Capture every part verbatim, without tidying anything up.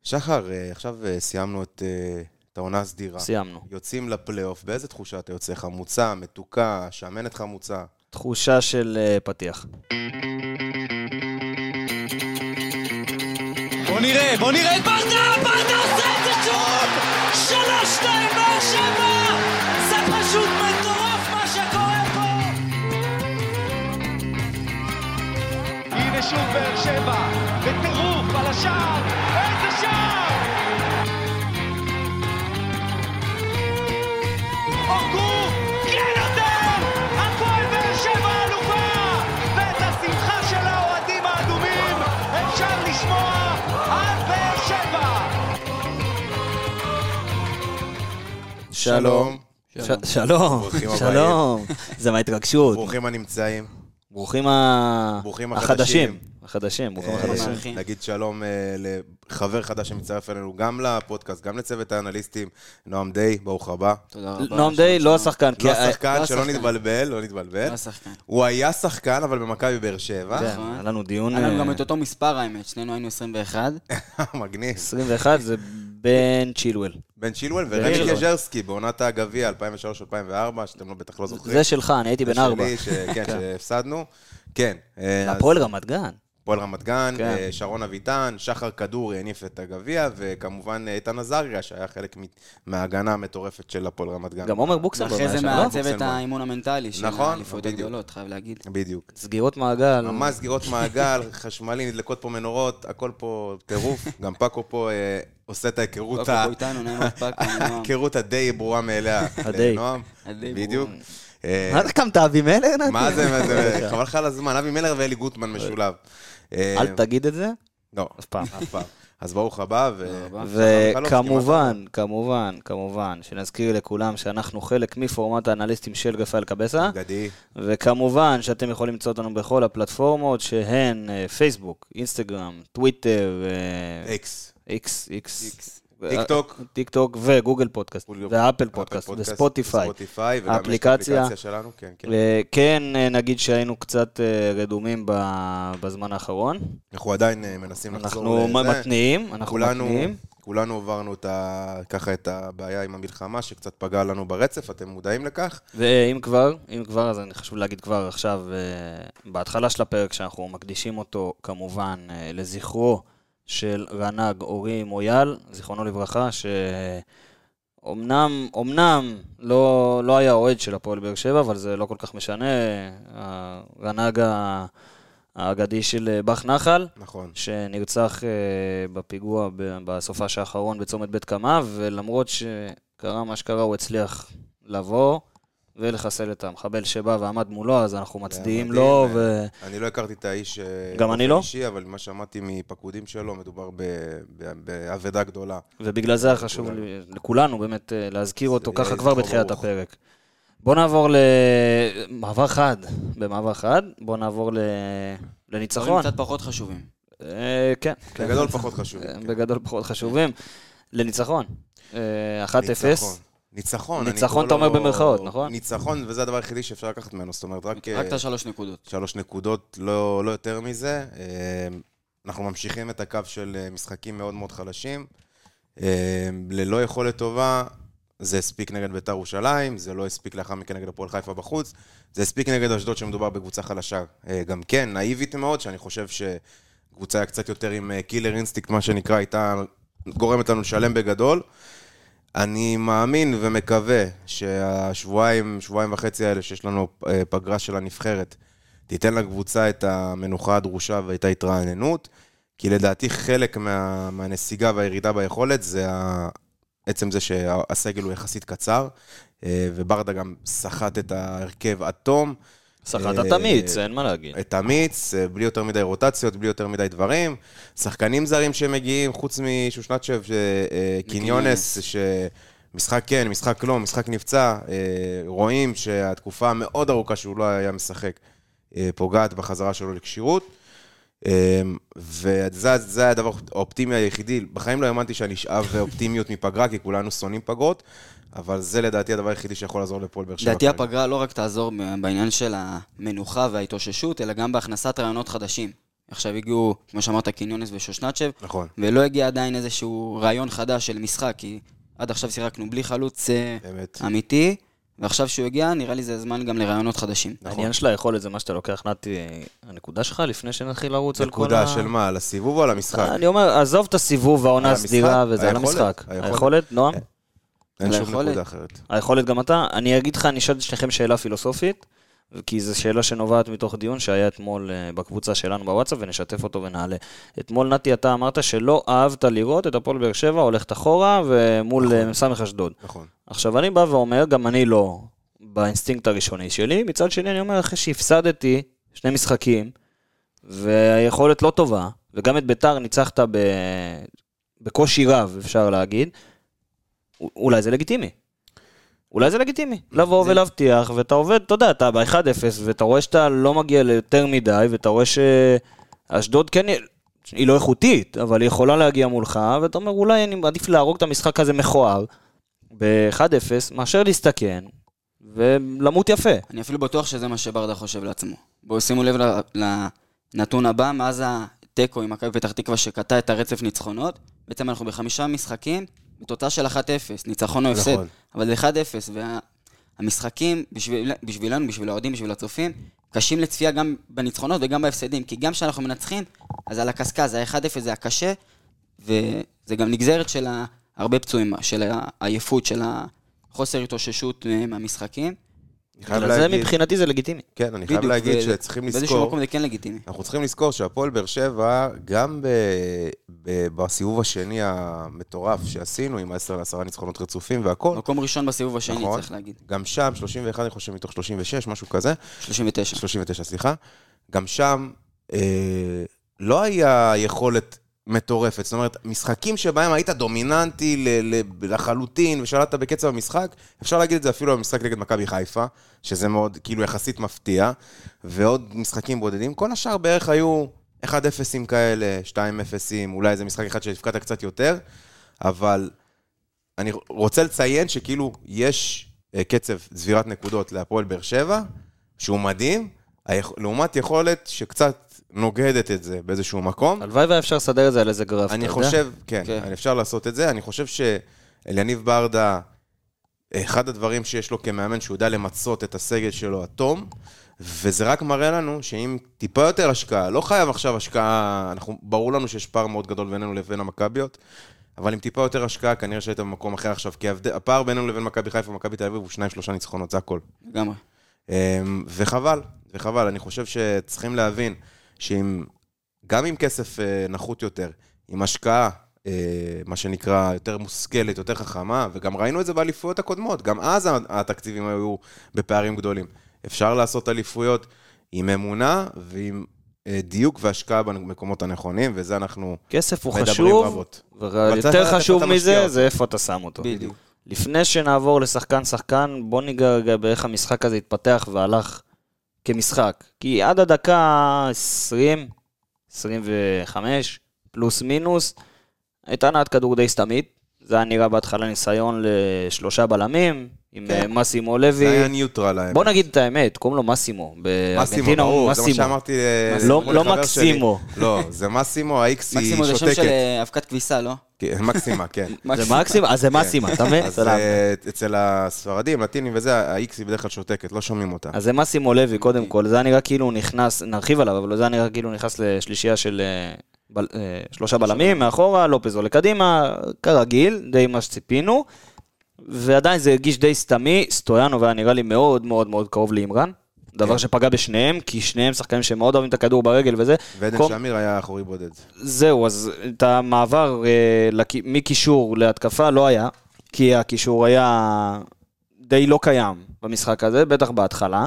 שחר, עכשיו סיימנו את העונה הסדירה. סיימנו. יוצאים לפלייאוף, באיזה תחושה אתה יוצא? חמוצה, מתוקה, שמנת חמוצה? תחושה של פתיח. בוא נראה, בוא נראה, ברדה, ברדה עושה את זה שוב! שלוש, שתיים, באר שבע! זה פשוט מטורף מה שקורה פה! הנה שוב באר שבע, בטירוף על השער, איזה שער! אורגו, כן יותר! הפועל באר שבע אלופה! ואת השמחה של האוהדים האדומים אפשר לשמוע על באר שבע! שלום. שלום. שלום. זה מההתרגשות. ברוכים הנמצאים. ברוכים ברוכים החדשים. החדשים, ברוכים החדשים. נגיד שלום לחבר חדש שמצטרף אלינו גם לפודקאסט, גם לצוות האנליסטים, נועם די, ברוך הבא. תודה רבה. נועם די, לא השחקן. לא השחקן, שלא נתבלבל, לא נתבלבל. לא השחקן. הוא היה שחקן, אבל במכבי באר שבע. כן, היה לנו דיון. היה לנו גם את אותו מספר האמת, שנינו היינו עשרים ואחת. מגניב. עשרים ואחת זה בן צ'ילואל. בן צ'ילואל ורמי קז'רסקי, בעונת הגביע אלפיים ושלוש אלפיים וארבע, שאתם לא בטח לא זוכרים. זה שלך, אני הייתי בן ארבע. זה שלי, כן, שהפסדנו. כן. הפועל רמת גן. פועל רמת גן, שרון אביטן, שחר כדור יניף את הגביע, וכמובן איתן עזריה, שהיה חלק מההגנה המטורפת של הפועל רמת גן. גם עומר בוקסנבורג. אחרי זה מעצב את האימון המנטלי של האליפויות הגדולות, חייב להגיד. בדיוק. סגירות מעגל. ממש סגירות מעגל, חשמלי, נדלקות פה מנורות, הכל פה טירוף. גם פאקו פה עושה את ההיכרות ההיכרות הדי ברורה מאליה. הדי. בדיוק. מה אתה קמת, אבי מלר? מה זה, מה זה, חבל לך על הזמן, אבי מלר ואלי גוטמן משולב. אל תגיד את זה. לא, אף פעם. אף פעם. אז ברוך הבא, וכמובן, כמובן, כמובן, שנזכיר לכולם שאנחנו חלק מפורמט האנליסטים של רפאל קבסה. גדי. וכמובן שאתם יכולים למצוא אותנו בכל הפלטפורמות שהן פייסבוק, אינסטגרם, טוויטר, אקס. אקס, אקס. טיק טוק. טיק טוק וגוגל פודקאסט, ואפל פודקאסט, וספוטיפיי. האפליקציה שלנו, כן, כן. כן, נגיד שהיינו קצת רדומים בזמן האחרון. אנחנו עדיין מנסים לחזור לזה. אנחנו מתניעים, אנחנו מתניעים. כולנו עברנו ככה את הבעיה עם המלחמה, שקצת פגע לנו ברצף, אתם מודעים לכך? ואם כבר, אם כבר, אז אני חשוב להגיד כבר עכשיו, בהתחלה של הפרק שאנחנו מקדישים אותו, כמובן, לזכרו, של רנ"ג אורי מויאל, זיכרונו לברכה, שאומנם, אומנם לא, לא היה אוהד של הפועל באר שבע, אבל זה לא כל כך משנה, הרנ"ג האגדי של בח נחל, נכון. שנרצח בפיגוע בסופש האחרון בצומת בית קמה, ולמרות שקרה מה שקרה, הוא הצליח לבוא, ולחסל את המחבל שבא ועמד מולו, אז אנחנו מצדיעים לו. אני לא הכרתי את האיש גם אני לא, אבל מה שמעתי מפקודים שלו, מדובר בעבודה גדולה. ובגלל זה חשוב לכולנו באמת להזכיר אותו ככה כבר בתחילת הפרק. בוא נעבור למעבר חד, במעבר חד, בוא נעבור לניצחון. דברים קצת פחות חשובים. כן. בגדול פחות חשובים. בגדול פחות חשובים. לניצחון. אחת אפס. ניצחון. ניצחון אתה אומר במרכאות, נכון? ניצחון, וזה הדבר היחידי שאפשר לקחת ממנו, זאת אומרת, רק... רק את השלוש נקודות. שלוש נקודות, לא יותר מזה. אנחנו ממשיכים את הקו של משחקים מאוד מאוד חלשים. ללא יכולת טובה, זה הספיק נגד בית"ר ירושלים, זה לא הספיק לאחר מכן נגד הפועל חיפה בחוץ, זה הספיק נגד אשדוד שמדובר בקבוצה חלשה. גם כן, נאיבית מאוד, שאני חושב שקבוצה היה קצת יותר עם קילר אינסטינקט, מה שנקרא, הייתה גורמת לנו לשלם בגדול. אני מאמין ומקווה שהשבועיים, שבועיים וחצי האלה שיש לנו פגרה של הנבחרת, תיתן לקבוצה את המנוחה הדרושה ואת ההתרעננות, כי לדעתי חלק מה, מהנסיגה והירידה ביכולת זה עצם זה שהסגל הוא יחסית קצר, וברדה גם שחט את ההרכב עד תום. שחט את המיץ, אין מה להגיד. את המיץ, בלי יותר מדי רוטציות, בלי יותר מדי דברים. שחקנים זרים שמגיעים, חוץ משושנצ'ב, קיניונס, שמשחק כן, משחק לא, משחק נפצע, רואים שהתקופה המאוד ארוכה שהוא לא היה משחק, פוגעת בחזרה שלו לקשירות. וזה הדבר האופטימי היחידי. בחיים לא האמנתי שאני אשאב אופטימיות מפגרה, כי כולנו שונאים פגרות, אבל זה לדעתי הדבר היחידי שיכול לעזור לפועל באר שבע. לדעתי הפגרה לא רק תעזור בעניין של המנוחה וההתאוששות, אלא גם בהכנסת רעיונות חדשים. עכשיו הגיעו, כמו שאמרת, קיניונס ושושנצ'ב, נכון. ולא הגיע עדיין איזשהו רעיון חדש של משחק, כי עד עכשיו שיחקנו בלי חלוץ באמת. אמיתי, ועכשיו שהוא הגיע, נראה לי זה זמן גם לרעיונות חדשים. העניין של היכולת זה מה שאתה לוקח, נתי, הנקודה שלך לפני שנתחיל לרוץ על כל ה... נקודה של מה, על הסיבוב או על המשחק? אני אומר, עזוב את הסיבוב והעונה הסדירה, וזה על המשחק. היכולת, נועם? אין שום נקודה אחרת. היכולת גם אתה. אני אגיד לך, אני אשאל את שניכם שאלה פילוסופית, כי זו שאלה שנובעת מתוך דיון שהיה אתמול בקבוצה שלנו בוואטסאפ, ונשתף אותו ונעלה. אתמול, נתי, אתה אמרת שלא אהבת לראות את הפועל באר שבע הולכת אחורה, ומול סמך אשדוד. נכון. עכשיו, אני בא ואומר, גם אני לא באינסטינקט הראשוני שלי, מצד שני אני אומר, אחרי שהפסדתי שני משחקים, והיכולת לא טובה, וגם את ביתר ניצחת ב... בקושי רב, אפשר להגיד, אולי זה לגיטימי. אולי זה לגיטימי. לבוא ולהבטיח, ואתה עובד, אתה יודע, אתה ב-אחד אפס, ואתה רואה שאתה לא מגיע ליותר מדי, ואתה רואה שאשדוד כן, היא לא איכותית, אבל היא יכולה להגיע מולך, ואתה אומר, אולי אני מעדיף להרוג את המשחק הזה מכוער, ב-אחד אפס, מאשר להסתכן, ולמות יפה. אני אפילו בטוח שזה מה שברדה חושב לעצמו. בואו שימו לב לנתון הבא, מאז הטקו עם מכבי פתח תקווה שקטע את הרצף ניצחונות, בעצם אנחנו בחמישה משחקים, בתוצאה של אחד אפס, ניצחון או הפסד, נכון. אבל זה אחד אפס, והמשחקים בשביל, בשבילנו, בשביל האוהדים, בשביל הצופים, קשים לצפייה גם בניצחונות וגם בהפסדים, כי גם כשאנחנו מנצחים, אז על הקסקה, ה-אחד אפס זה הקשה, וזה גם נגזרת של הרבה פצועים, של העייפות, של החוסר התאוששות מהמשחקים. זה מבחינתי זה לגיטימי. כן, אני חייב להגיד שצריכים לזכור... באיזשהו מקום זה כן לגיטימי. אנחנו צריכים לזכור שהפועל באר שבע, גם בסיבוב השני המטורף שעשינו, עם עשר לעשרה ניצחונות רצופים והכל... מקום ראשון בסיבוב השני, צריך להגיד. גם שם, שלושים ואחת, אני חושב, מתוך שלושים ושש, משהו כזה. שלושים ותשע. שלושים ותשע, סליחה. גם שם לא היה יכולת מטורפת. זאת אומרת, משחקים שבהם היית דומיננטי לחלוטין ושלטת בקצב המשחק, אפשר להגיד את זה אפילו במשחק נגד מכבי חיפה, שזה מאוד כאילו יחסית מפתיע, ועוד משחקים בודדים. כל השאר בערך היו אחד אפסים כאלה, שתיים אפסים, אולי איזה משחק אחד שהפקעת קצת יותר, אבל אני רוצה לציין שכאילו יש קצב צבירת נקודות להפועל באר שבע, שהוא מדהים, לעומת יכולת שקצת נוגדת את זה באיזשהו מקום. הלוואי ואפשר לסדר את זה על איזה גרף, אני חושב, כן, אפשר לעשות את זה. אני חושב שאליניב ברדה, אחד הדברים שיש לו כמאמן, שהוא יודע למצות את הסגל שלו, אטום, וזה רק מראה לנו שאם טיפה יותר השקעה, לא חייב עכשיו השקעה, אנחנו, ברור לנו שיש פער מאוד גדול בינינו לבין המכביות, אבל עם טיפה יותר השקעה, כנראה שהיית במקום אחר עכשיו, כי הפער בינינו לבין מכבי חיפה ומכבי תל אביב הוא שניים, שלושה ניצחונות, זה הכל. לגמרי. וחבל, וחבל, אני חושב שצריכים להבין שאם, גם עם כסף נחות יותר, עם השקעה, מה שנקרא יותר מושכלת, יותר חכמה, וגם ראינו את זה באליפויות הקודמות, גם אז התקציבים היו בפערים גדולים. אפשר לעשות אליפויות עם אמונה ועם דיוק והשקעה במקומות הנכונים, וזה אנחנו כסף הוא חשוב, ויותר חשוב מזה, זה איפה אתה שם אותו. בדיוק. לפני שנעבור לשחקן שחקן, בוא ניגע באיך המשחק הזה התפתח והלך כמשחק. כי עד הדקה עשרים, עשרים וחמש, פלוס מינוס, הייתה נעת כדור די סתמית. זה היה נראה בהתחלה ניסיון לשלושה בלמים, עם כן. מסימו לוי. זה היה ניוטרל. בוא נגיד את האמת, קוראים לו מסימו. מסימו, ברור, זה מה שאמרתי. לא, לא מקסימו. לא, זה מסימו, האיקס היא שותקת. מקסימו זה שם של אבקת כביסה, לא? מקסימה, כן. זה מקסימה? אז זה מסימה, אתה מבין? אז אצל הספרדים, לטינים וזה, האיקס היא בדרך כלל שותקת, לא שומעים אותה. אז זה מסימו לוי, קודם כל. זה נראה כאילו נכנס, נרחיב עליו, אבל זה נראה כאילו נכנס לשלישייה של שלושה בלמים, מאחורה, לופז עולה קדימה, כרגיל, די מה שציפינו. ועדיין זה הרגיש די סתמי, סטויאנו והיה נראה לי מאוד מאוד מאוד קרוב לאמרן, דבר שפגע בשניהם, כי שניהם שחקנים שמאוד אוהבים את הכדור ברגל וזה. ועדן שמיר היה אחורי בודד. זהו, אז את המעבר מקישור להתקפה לא היה, כי הקישור היה די לא קיים במשחק הזה, בטח בהתחלה,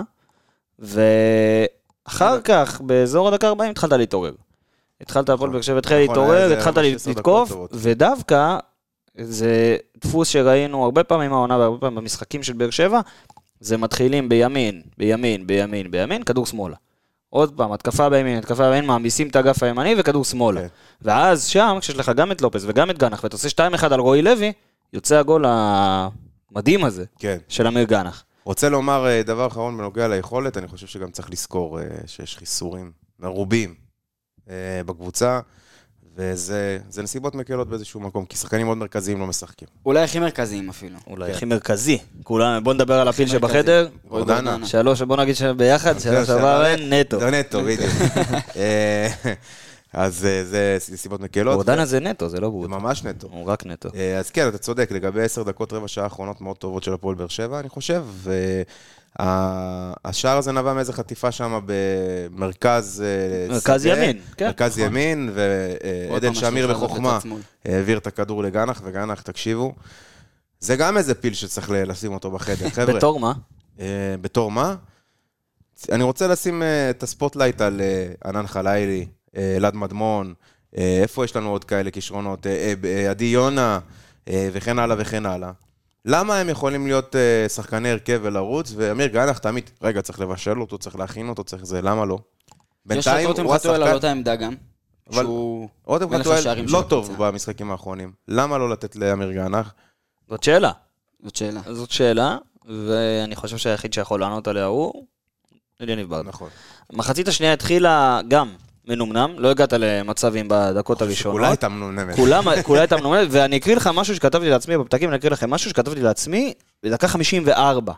ואחר כך, באזור הדקה ארבעים, התחלת להתעורר. התחלת הפועל באר שבע, התחיל להתעורר, התחלת לתקוף, ודווקא זה דפוס שראינו הרבה פעמים העונה והרבה פעמים במשחקים של באר שבע, זה מתחילים בימין, בימין, בימין, בימין, כדור שמאלה. עוד פעם, התקפה בימין, התקפה בימין, מעמיסים את האגף הימני וכדור שמאלה. Okay. ואז שם, כשיש לך גם את לופס וגם את גנח, ואתה עושה שתיים אחד על רועי לוי, יוצא הגול המדהים הזה, okay. של אמיר גנח. רוצה לומר דבר אחרון בנוגע ליכולת, אני חושב שגם צריך לזכור שיש חיסורים מרובים בקבוצה, וזה נסיבות מקלות באיזשהו מקום, כי שחקנים מאוד מרכזיים לא משחקים. אולי הכי מרכזיים אפילו. אולי הכי מרכזי. כולם, בוא נדבר על הפיל שבחדר. גורדנה. שלוש, בוא נגיד שביחד, שלוש עבר נטו. זה נטו, בדיוק. אז זה נסיבות מקלות. גורדנה זה נטו, זה לא ברוטו. זה ממש נטו. הוא רק נטו. אז כן, אתה צודק, לגבי עשר דקות רבע שעה האחרונות מאוד טובות של הפועל באר שבע, אני חושב, והשער הזה נבע מאיזו חטיפה שם במרכז... מרכז ימין, כן. מרכז ימין, ועדן שמיר בחוכמה העביר את הכדור לגנח, וגנח, תקשיבו, זה גם איזה פיל שצריך לשים אותו בחדר, חבר'ה. בתור מה? בתור מה? אני רוצה לשים את הספוטלייט על ענן חלילי, אלעד מדמון, איפה יש לנו עוד כאלה כישרונות, עדי יונה, וכן הלאה וכן הלאה. למה הם יכולים להיות שחקני הרכב ולרוץ, ואמיר גנח תמיד, רגע, צריך לבשל אותו, צריך להכין אותו, צריך זה, למה לא? יש לו רותם חתואל על אותה עמדה גם, שהוא רותם חתואל לא טוב במשחקים האחרונים. למה לא לתת לאמיר גנח? זאת שאלה. זאת שאלה. זאת שאלה, ואני חושב שהיחיד שיכול לענות עליה הוא אליניב ברדה. נכון. מחצית השנייה התחילה גם מנומנם, לא הגעת למצבים בדקות הראשונות. כולה הייתה מנומנמת. כולה הייתה מנומנמת, ואני אקריא לך משהו שכתבתי לעצמי בפתקים, אני אקריא לכם משהו שכתבתי לעצמי, בדקה חמישים וארבע,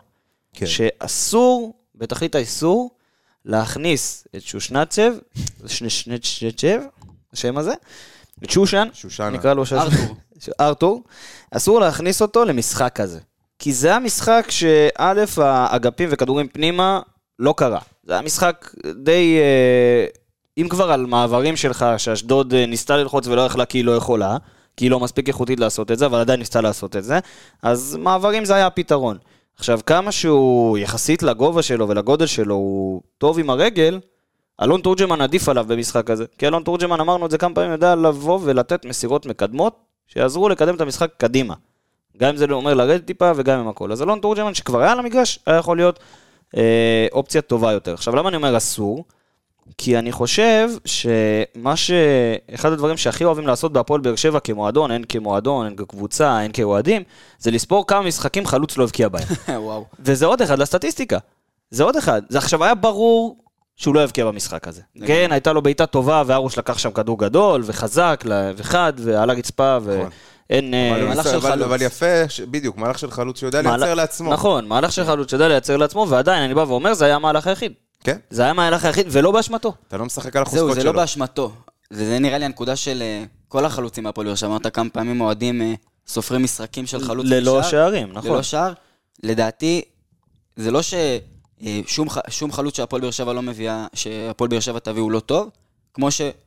שאסור, בתכלית האיסור, להכניס את שושנצ'ב, שנצ'ב, השם הזה, את שושן, נקרא לו ארתור. ארתור, אסור להכניס אותו למשחק כזה. כי זה המשחק שא' האגפים וכדורים פנימה לא קרה. זה המשחק די... אם כבר על מעברים שלך, שאשדוד ניסתה ללחוץ ולא יכלה כי היא לא יכולה, כי היא לא מספיק איכותית לעשות את זה, אבל עדיין ניסתה לעשות את זה, אז מעברים זה היה הפתרון. עכשיו, כמה שהוא יחסית לגובה שלו ולגודל שלו, הוא טוב עם הרגל, אלון תורג'מן עדיף עליו במשחק הזה. כי אלון תורג'מן, אמרנו את זה כמה פעמים, יודע לבוא ולתת מסירות מקדמות, שיעזרו לקדם את המשחק קדימה. גם אם זה לא אומר לרדת טיפה וגם עם הכל. אז אלון תורג'מן שכבר היה למגרש, היה יכול להיות אה, אופציה טובה יותר. עכשיו, למה אני אומר אסור? כי אני חושב שמה ש... אחד הדברים שהכי אוהבים לעשות בהפועל באר שבע כמועדון, אין כמועדון, אין כקבוצה, אין כאוהדים, זה לספור כמה משחקים חלוץ לא הבקיע בהם. וואו. וזה עוד אחד לסטטיסטיקה. זה עוד אחד. זה עכשיו היה ברור שהוא לא הבקיע במשחק הזה. כן, הייתה לו בעיטה טובה, וארוש לקח שם כדור גדול, וחזק, וחד, ועל הרצפה, ואין... אבל יפה, בדיוק, מהלך של חלוץ שיודע לייצר לעצמו. נכון, מהלך של חלוץ שיודע לייצר לעצמו, ועדיין אני בא ואומר, זה היה המהלך היחיד. כן. זה היה מהלך היחיד, ולא באשמתו. אתה לא משחק על החוזקות שלו. זהו, זה לא באשמתו. וזה נראה לי הנקודה של כל החלוצים מהפועל באר שבע. אמרת כמה פעמים אוהדים סופרים משחקים של חלוץ ללא שערים, נכון. ללא שער. לדעתי, זה לא ששום חלוץ שהפועל באר שבע לא מביאה, שהפועל באר שבע תביא הוא לא טוב, כמו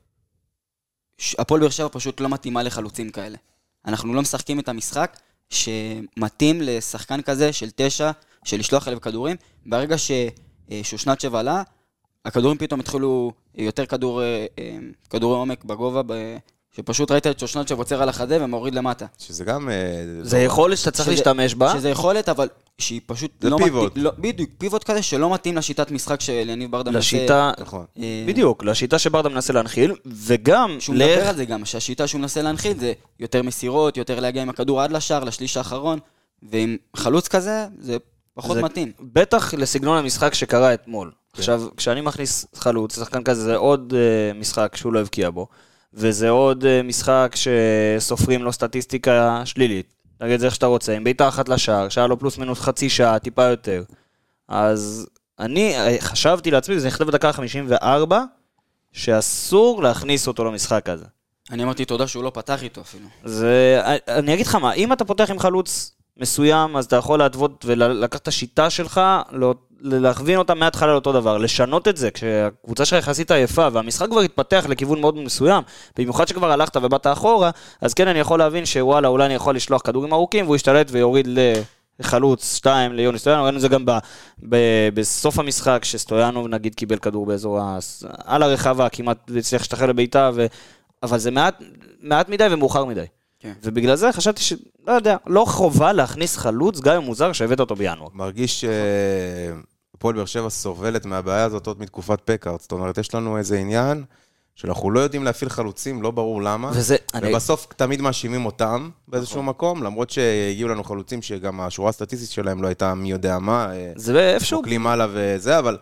שהפועל באר שבע פשוט לא מתאימה לחלוצים כאלה. אנחנו לא משחקים את המשחק שמתאים לשחקן כזה של תשע, של לשלוח עליו כדורים. ברגע ש שושנצ'ב עלה, הכדורים פתאום התחילו יותר כדור, כדורי עומק בגובה, שפשוט ראית את שושנצ'ב עוצר על החזה ומוריד למטה. שזה גם... זה יכולת שאתה צריך להשתמש בה? שזה יכולת, אבל שהיא פשוט... זה פיבוט. בדיוק, פיבוט כזה שלא מתאים לשיטת משחק של יניב ברדה מנסה... לשיטה... בדיוק, לשיטה שברדה מנסה להנחיל, וגם... שהוא מדבר על זה גם, שהשיטה שהוא מנסה להנחיל זה יותר מסירות, יותר להגיע עם הכדור עד לשער, לשליש האחרון, ועם חלוץ כזה, זה... פחות מתאים. בטח לסגנון המשחק שקרה אתמול. עכשיו, כשאני מכניס חלוץ, שחקן כזה, זה עוד משחק שהוא לא הבקיע בו, וזה עוד משחק שסופרים לו סטטיסטיקה שלילית. נגיד זה איך שאתה רוצה, עם ביתה אחת לשער, שהיה לו פלוס מינוס חצי שעה, טיפה יותר. אז אני חשבתי לעצמי, זה נכתב בדקה חמישים וארבע, שאסור להכניס אותו למשחק הזה. אני אמרתי תודה שהוא לא פתח איתו אפילו. זה, אני אגיד לך מה, אם אתה פותח עם חלוץ מסוים, אז אתה יכול להתוות ולקח את השיטה שלך, להכווין אותה מההתחלה לאותו דבר, לשנות את זה, כשהקבוצה שלך יחסית עייפה, והמשחק כבר התפתח לכיוון מאוד מסוים, במיוחד שכבר הלכת ובאת אחורה, אז כן אני יכול להבין שוואלה, אולי אני יכול לשלוח כדורים ארוכים, והוא ישתלט ויוריד לחלוץ שתיים ליוני סטויאנו, ראינו זה גם ב, ב, בסוף המשחק, שסטויאנו נגיד קיבל כדור באזור, על הרחבה, כמעט הצליח להשתחרר לביתה, ו... אבל זה מעט, מעט מדי ומאוחר מדי. ובגלל זה חשבתי ש... לא יודע, לא חובה להכניס חלוץ, גם אם מוזר שהבאת אותו בינואר. מרגיש שפועל באר שבע סובלת מהבעיה הזאת עוד מתקופת פקארט. זאת אומרת, יש לנו איזה עניין שאנחנו לא יודעים להפעיל חלוצים, לא ברור למה. וזה, ובסוף אני... תמיד מאשימים אותם באיזשהו מקום, למרות שהגיעו לנו חלוצים שגם השורה הסטטיסטית שלהם לא הייתה מי יודע מה. זה איפשהו. חוקלים הלאה וזה, אבל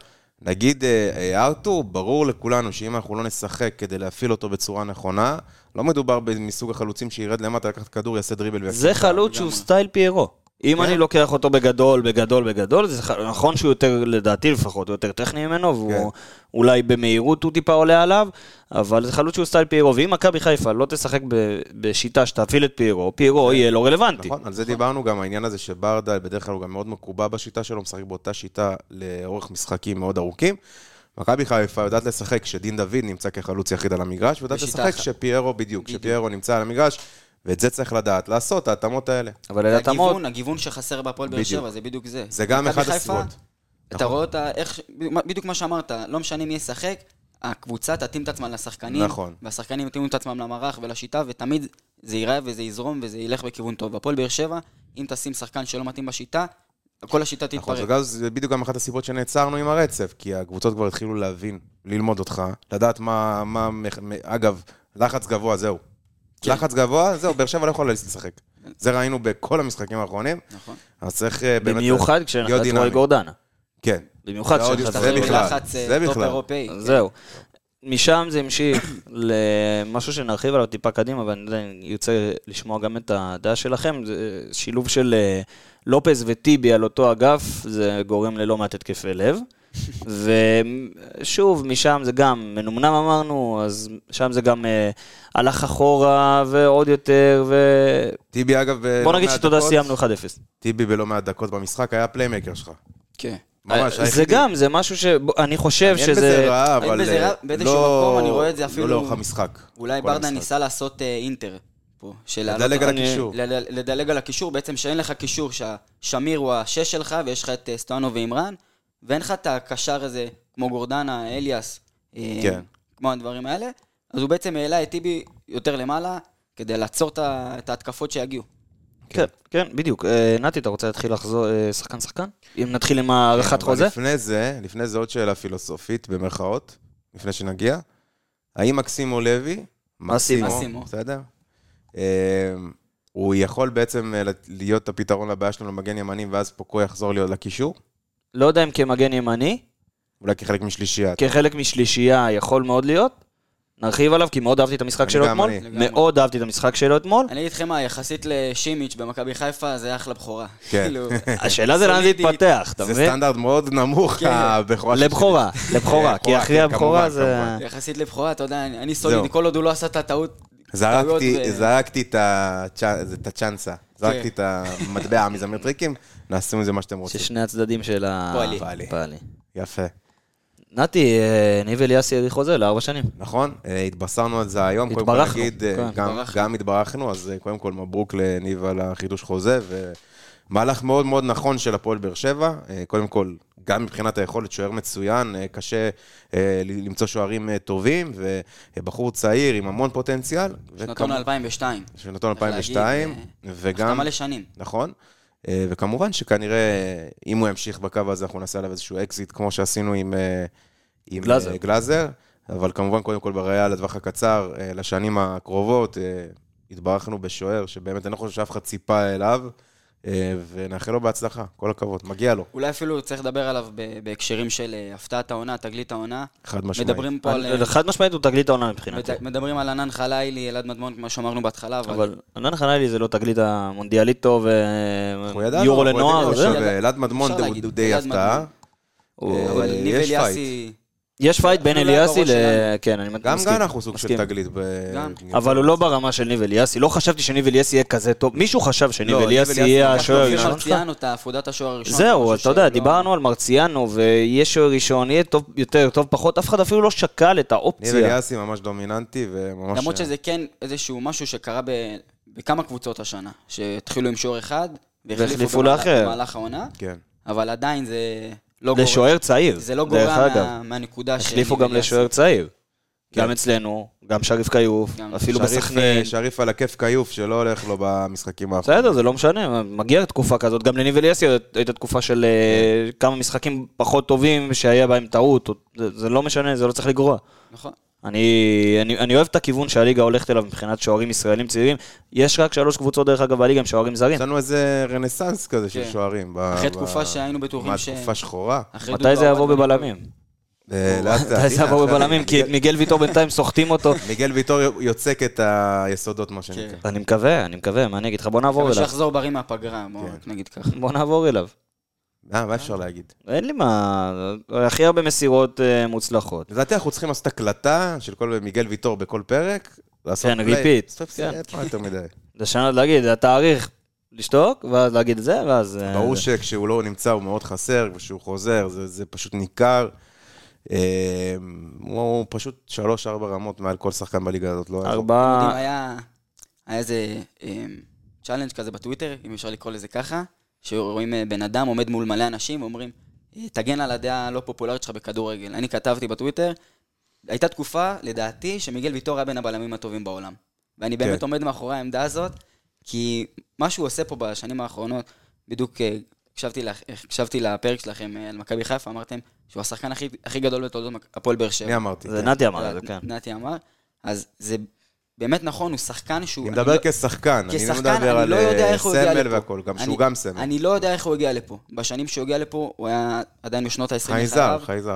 נגיד ארתור, ברור לכולנו שאם אנחנו לא נשחק כדי להפעיל אותו בצורה נכונה, לא מדובר מסוג החלוצים שירד למטה, לקחת כדור, יעשה דריבל. זה חלוץ שהוא סטייל פיירו. אם אני לוקח אותו בגדול, בגדול, בגדול, זה נכון שהוא יותר, לדעתי לפחות, הוא יותר טכני ממנו, והוא אולי במהירות הוא טיפה עולה עליו, אבל זה חלוץ שהוא סטייל פיירו, ואם מכבי חיפה לא תשחק בשיטה שתפעיל את פיירו, פיירו יהיה לא רלוונטי. נכון, על זה דיברנו גם, העניין הזה שברדה, בדרך כלל הוא גם מאוד מקובע בשיטה שלו, משחק באותה שיטה לאורך משחקים מאוד ארוכים. מכבי חיפה יודעת לשחק שדין דוד נמצא כחלוץ יחיד על המגרש, ויודעת לשחק שפיירו בדיוק, שפיירו נמצא על המגרש, ואת זה צריך לדעת, לעשות, ההתאמות האלה. אבל אלה התאמות... הגיוון שחסר בהפועל באר שבע, זה בדיוק זה. זה גם אחד הסיבות. אתה רואה אותה, בדיוק מה שאמרת, לא משנה מי ישחק, הקבוצה תתאים את עצמם לשחקנים, והשחקנים יתאימו את עצמם למערך ולשיטה, ותמיד זה ייראה וזה יזרום וזה ילך בכיוון טוב. בהפועל באר שבע, אם תשים שחקן שלא מתאים בשיטה, כל השיטה תתפרק. זה בדיוק גם אחת הסיבות שנעצרנו עם הרצף, כי הקבוצות כבר התחילו להבין, ללמוד אותך, לדעת מה, אגב, לחץ גבוה, זהו. לחץ גבוה, זהו, באר שבע לא יכולה לשחק. זה ראינו בכל המשחקים האחרונים. נכון. אז צריך באמת... במיוחד כשנחת רועי גורדנה. כן. במיוחד כשנחת זה בכלל. זה בכלל. זהו. משם זה המשיך למשהו שנרחיב עליו טיפה קדימה, ואני יוצא לשמוע גם את הדעה שלכם. זה שילוב של לופס וטיבי על אותו אגף, זה גורם ללא מעט התקפי לב. ושוב, משם זה גם מנומנם אמרנו, אז שם זה גם הלך אחורה ועוד יותר, ו... טיבי אגב... בוא נגיד שתודה סיימנו אחד אפס. טיבי בלא מעט דקות במשחק היה פליימקר שלך. כן. ממש, זה גם, זה משהו שאני חושב שזה... אין בזה רע, אבל באיזשהו מקום אני רואה את זה אפילו... לא לאורך המשחק. אולי ברדה ניסה לעשות אינטר. לדלג על הקישור. לדלג על הקישור, בעצם שאין לך קישור, שהשמיר הוא השש שלך, ויש לך את סטואנו ואימרן, ואין לך את הקשר הזה, כמו גורדנה, אליאס, כן. כמו הדברים האלה, אז הוא בעצם העלה את טיבי יותר למעלה, כדי לעצור את ההתקפות שיגיעו. כן, כן, בדיוק. נתי, אתה רוצה להתחיל לחזור שחקן שחקן? אם נתחיל עם הערכת חוזה? לפני זה, לפני זה עוד שאלה פילוסופית, במרכאות, לפני שנגיע, האם מקסימו לוי, מקסימו, בסדר? הוא יכול בעצם להיות הפתרון לבעיה שלנו למגן ימני, ואז פוקו יחזור להיות לקישור? לא יודע אם כמגן ימני. אולי כחלק משלישייה. כחלק משלישייה יכול מאוד להיות. נרחיב עליו, כי מאוד אהבתי את המשחק שלו אתמול. מאוד אהבתי את המשחק שלו אתמול. אני אגיד לכם מה, יחסית לשימיץ' במכבי חיפה, זה אחלה בחורה. כן. השאלה זה לאן זה יתפתח, אתה מבין? זה סטנדרט מאוד נמוך, הבחורה. לבחורה, לבחורה, כי אחרי הבחורה זה... יחסית לבחורה, אתה יודע, אני סולידי, כל עוד הוא לא עשה את הטעות. זרקתי את הצ'אנסה, זרקתי את המטבע מזמר טריקים, נעשו מזה מה שאתם רוצים. ששני הצדדים של הפועלי. יפה. נתי, ניב אליאסי העריך חוזה לארבע שנים. נכון, התבשרנו על זה היום. התברכנו. גם התברכנו, אז קודם כל מברוק לניב על החידוש חוזה, ומהלך מאוד מאוד נכון של הפועל באר שבע. קודם כל, גם מבחינת היכולת, שוער מצוין, קשה למצוא שוערים טובים, ובחור צעיר עם המון פוטנציאל. שנתון אלפיים ושתיים. שנתון אלפיים ושתיים. וגם... החתמה לשנים. נכון. וכמובן שכנראה, אם הוא ימשיך בקו הזה, אנחנו נעשה עליו איזשהו אקזיט, כמו שעשינו עם, עם גלאזר. גלאזר, אבל כמובן, קודם כל, בראייה לטווח הקצר, לשנים הקרובות, התברכנו בשוער, שבאמת אני לא חושב שאף אחד ציפה אליו, ונאחל לו בהצלחה, כל הכבוד, מגיע לו. אולי אפילו צריך לדבר עליו בהקשרים של הפתעת העונה, תגלית העונה. חד משמעית. מדברים פה על... חד משמעית הוא תגלית העונה מבחינתי. מדברים על ענן חלילי, אלעד מדמון, כמו שאמרנו בהתחלה, אבל... אבל ענן חלילי זה לא תגלית המונדיאליטו ויורו לנוער. אלעד מדמון הוא די הפתעה. אבל ניב אליאסי... יש פייט בין אליאסי ל... כן, אני מסכים. גם גן אנחנו סוג של תגלית. אבל הוא לא ברמה של ניב אליאסי. לא חשבתי שניב אליאסי יהיה כזה טוב. מישהו חשב שניב אליאסי יהיה השוער הראשון שלך? מרציאנו את הפרדת השוער הראשון. זהו, אתה יודע, דיברנו על מרציאנו, ויהיה שוער ראשון, יהיה יותר, טוב פחות. אף אחד אפילו לא שקל את האופציה. ניב אליאסי ממש דומיננטי וממש... למרות שזה כן איזשהו משהו שקרה בכמה קבוצות השנה, שהתחילו עם שוער אחד, והחליפו לאחר. במהלך העונה. אבל עדיין זה... לשוער צעיר. זה לא גורע מהנקודה של... החליפו גם לשוער צעיר. גם אצלנו, גם שריף קיוף, אפילו בסכנין. שריף על הכיף קיוף שלא הולך לו במשחקים האחרונים. בסדר, זה לא משנה, מגיע תקופה כזאת. גם לניב אליאסי הייתה תקופה של כמה משחקים פחות טובים שהיה בהם טעות. זה לא משנה, זה לא צריך לגרוע. נכון. אני, אני, אני אוהב את הכיוון שהליגה הולכת אליו מבחינת שוערים ישראלים צעירים. יש רק שלוש קבוצות דרך אגב בליגה עם שוערים זרים. יש לנו איזה רנסנס כזה של שוערים. אחרי תקופה שהיינו בטוחים ש... תקופה שחורה. מתי זה יבוא בבלמים? לאט לאט. די זה עבור בבלמים, כי מיגל ויטור בינתיים סוחטים אותו. מיגל ויטור יוצק את היסודות, מה שנקרא. אני מקווה, אני מקווה, מה אני אגיד לך? בוא נעבור אליו. שיחזור בריא מהפגרה, בוא נגיד ככה. בוא נעבור אליו. אה, מה אפשר להגיד? אין לי מה, הכי הרבה מסירות מוצלחות. לדעתי אנחנו צריכים לעשות הקלטה של כל מיגל ויטור בכל פרק. כן, ריפיט. מה יותר מדי? לשנות להגיד, התאריך לשתוק, ואז להגיד את זה, ואז... ברור שכשהוא לא נמצא הוא מאוד חסר, וכשהוא חוזר זה פשוט ניכר. הוא פשוט שלוש, ארבע רמות מעל כל שחקן בליגה הזאת. ארבע... היה איזה צ'אלנג' כזה בטוויטר, אם אפשר לקרוא לזה ככה, שרואים בן אדם עומד מול מלא אנשים ואומרים, תגן על הדעה הלא פופולרית שלך בכדורגל. אני כתבתי בטוויטר, הייתה תקופה, לדעתי, שמיגל ויטור היה בין הבלמים הטובים בעולם. ואני באמת עומד מאחורי העמדה הזאת, כי מה שהוא עושה פה בשנים האחרונות, בדיוק הקשבתי לפרק שלכם על מכבי חיפה, אמרתם שהוא השחקן הכי, הכי גדול בתולדות הפועל באר שבע. אני אמרתי. זה נתי אמר, זה כן. נתי אמר, אז זה באמת נכון, הוא שחקן שהוא... אני מדבר כשחקן, אני לא מדבר על סמל והכל, גם שהוא גם סמל. אני לא יודע איך הוא הגיע לפה. בשנים שהוא הגיע לפה, הוא היה עדיין בשנות ה-עשרים חייזר, חייזר.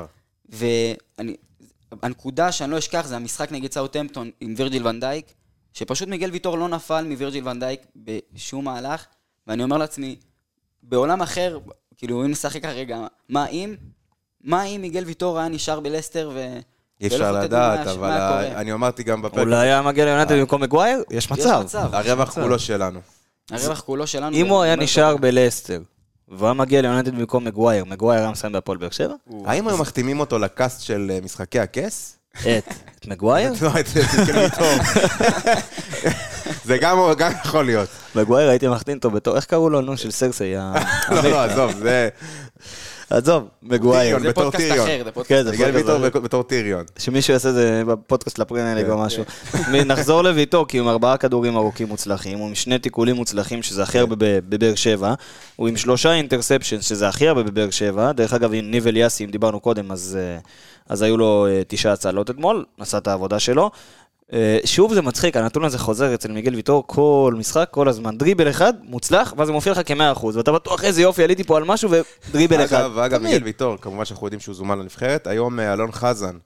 והנקודה שאני לא אשכח, זה המשחק נגד סאות'המפטון עם וירג'יל ון דייק, שפשוט מיגל ויטור לא נפל מווירג'יל ון דייק בשום מהלך, ואני אומר לעצמי, בעולם אחר, כאילו אם נשחק כרגע, מה אם, מה אם מיגל ויטור היה נשאר בלסטר ו... אי אפשר לדעת, אבל אני אמרתי גם בפרק... אולי היה מגיע ליונתן במקום מגווייר? יש מצב. הרווח כולו שלנו. הרווח כולו שלנו. אם הוא היה נשאר בלסטר, והוא היה מגיע ליונתן במקום מגווייר, מגווייר היה מסיים בהפועל באר שבע? האם היו מחתימים אותו לקאסט של משחקי הכס? את מגווייר? לא, את מיגל ויטור. זה גם יכול להיות. מגווייר הייתי מחתים אותו בתור, איך קראו לו? נו, של סרסי. לא, לא, עזוב, זה... עזוב, מגווייר. זה פודקאסט אחר, זה פודקאסט אחר. מיגל ויטור בתור טיריון. שמישהו יעשה זה בפודקאסט לפרמייר ליג או משהו. נחזור לויטור, כי הוא עם ארבעה כדורים ארוכים מוצלחים, הוא עם שני תיקולים מוצלחים, שזה הכי הרבה בבאר שבע, הוא עם שלושה אינטרספשנס, שזה הכי הרבה בבאר שבע, דרך אגב, עם ניב אליאסי, אם דיברנו קודם, אז היו לו תשעה הצלות אתמול, עשה את העבודה שלו. שוב זה מצחיק, הנתון הזה חוזר אצל מיגל ויטור כל משחק, כל הזמן, דריבל אחד, מוצלח, ואז זה מופיע לך כ-מאה אחוז, ואתה בטוח איזה יופי, עליתי פה על משהו ודריבל אחד. אגב, אגב, מיגל ויטור, כמובן שאנחנו יודעים שהוא זומן לנבחרת, היום אלון חזן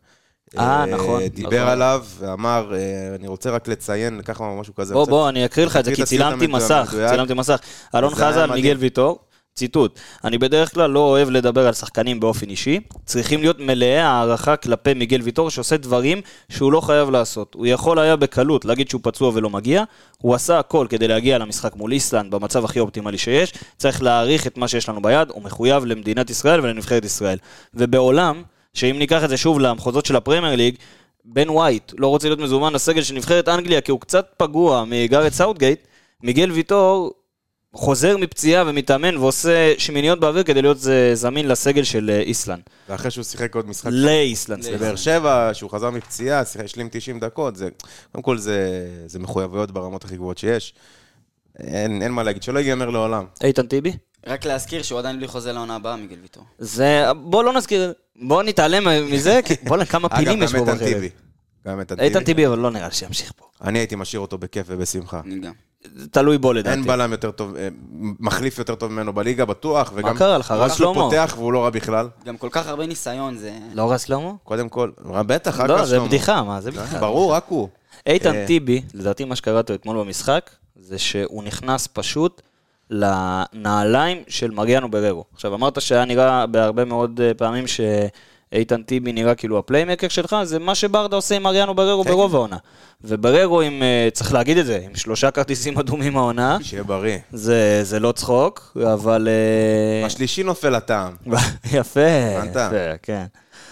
דיבר עליו ואמר, אני רוצה רק לציין, ככה משהו כזה. בוא, בוא, אני אקריא לך את זה, כי צילמתי מסך, צילמתי מסך. אלון חזן, מיגל ויטור, ציטוט, אני בדרך כלל לא אוהב לדבר על שחקנים באופן אישי, צריכים להיות מלאי הערכה כלפי מיגל ויטור שעושה דברים שהוא לא חייב לעשות. הוא יכול היה בקלות להגיד שהוא פצוע ולא מגיע, הוא עשה הכל כדי להגיע למשחק מול איסלנד במצב הכי אופטימלי שיש, צריך להעריך את מה שיש לנו ביד, הוא מחויב למדינת ישראל ולנבחרת ישראל. ובעולם, שאם ניקח את זה שוב למחוזות של הפרמייר ליג, בן ווייט לא רוצה להיות מזומן לסגל של נבחרת אנגליה, כי הוא קצת פגוע מגארט סאות'גייט, מיגל ויטור חוזר מפציעה ומתאמן ועושה שמיניות באוויר כדי להיות זמין לסגל של איסלנד. ואחרי שהוא שיחק עוד משחק... לאיסלנד. לבאר שבע, שהוא חזר מפציעה, השלים תשעים דקות, קודם כל זה מחויבויות ברמות הכי גבוהות שיש. אין מה להגיד, שלא ייגמר לעולם. איתן טיבי? רק להזכיר שהוא עדיין בלי חוזה לעונה הבאה, מיגל ויטור. זה... בוא לא נזכיר, בוא נתעלם מזה, כי בוא לכמה פילים יש בו בחרת. איתן טיבי, אבל לא נראה שימשיך פה. אני הייתי משאיר אותו בכיף ובשמחה. אני גם. תלוי בו לדעתי. אין בלם יותר טוב, מחליף יותר טוב ממנו בליגה, בטוח. מה קרה לך? רז שלמה. הוא פותח והוא לא רע בכלל. גם כל כך הרבה ניסיון זה... לא רז שלמה? קודם כל, בטח, רק רז שלמה. לא, זה בדיחה, מה? זה בדיחה. ברור, רק הוא. איתן טיבי, לדעתי מה שקראתי אתמול במשחק, זה שהוא נכנס פשוט לנעליים של מריאנו בררו. עכשיו, אמרת שהיה נראה בהרבה מאוד פעמים ש... איתן טיבי נראה כאילו הפליימקר שלך, זה מה שברדה עושה עם מריאנו בררו ברוב העונה. ובררו, אם צריך להגיד את זה, עם שלושה כרטיסים אדומים העונה, שיהיה בריא. זה, זה לא צחוק, אבל... השלישי נופל הטעם. יפה, יפה, כן.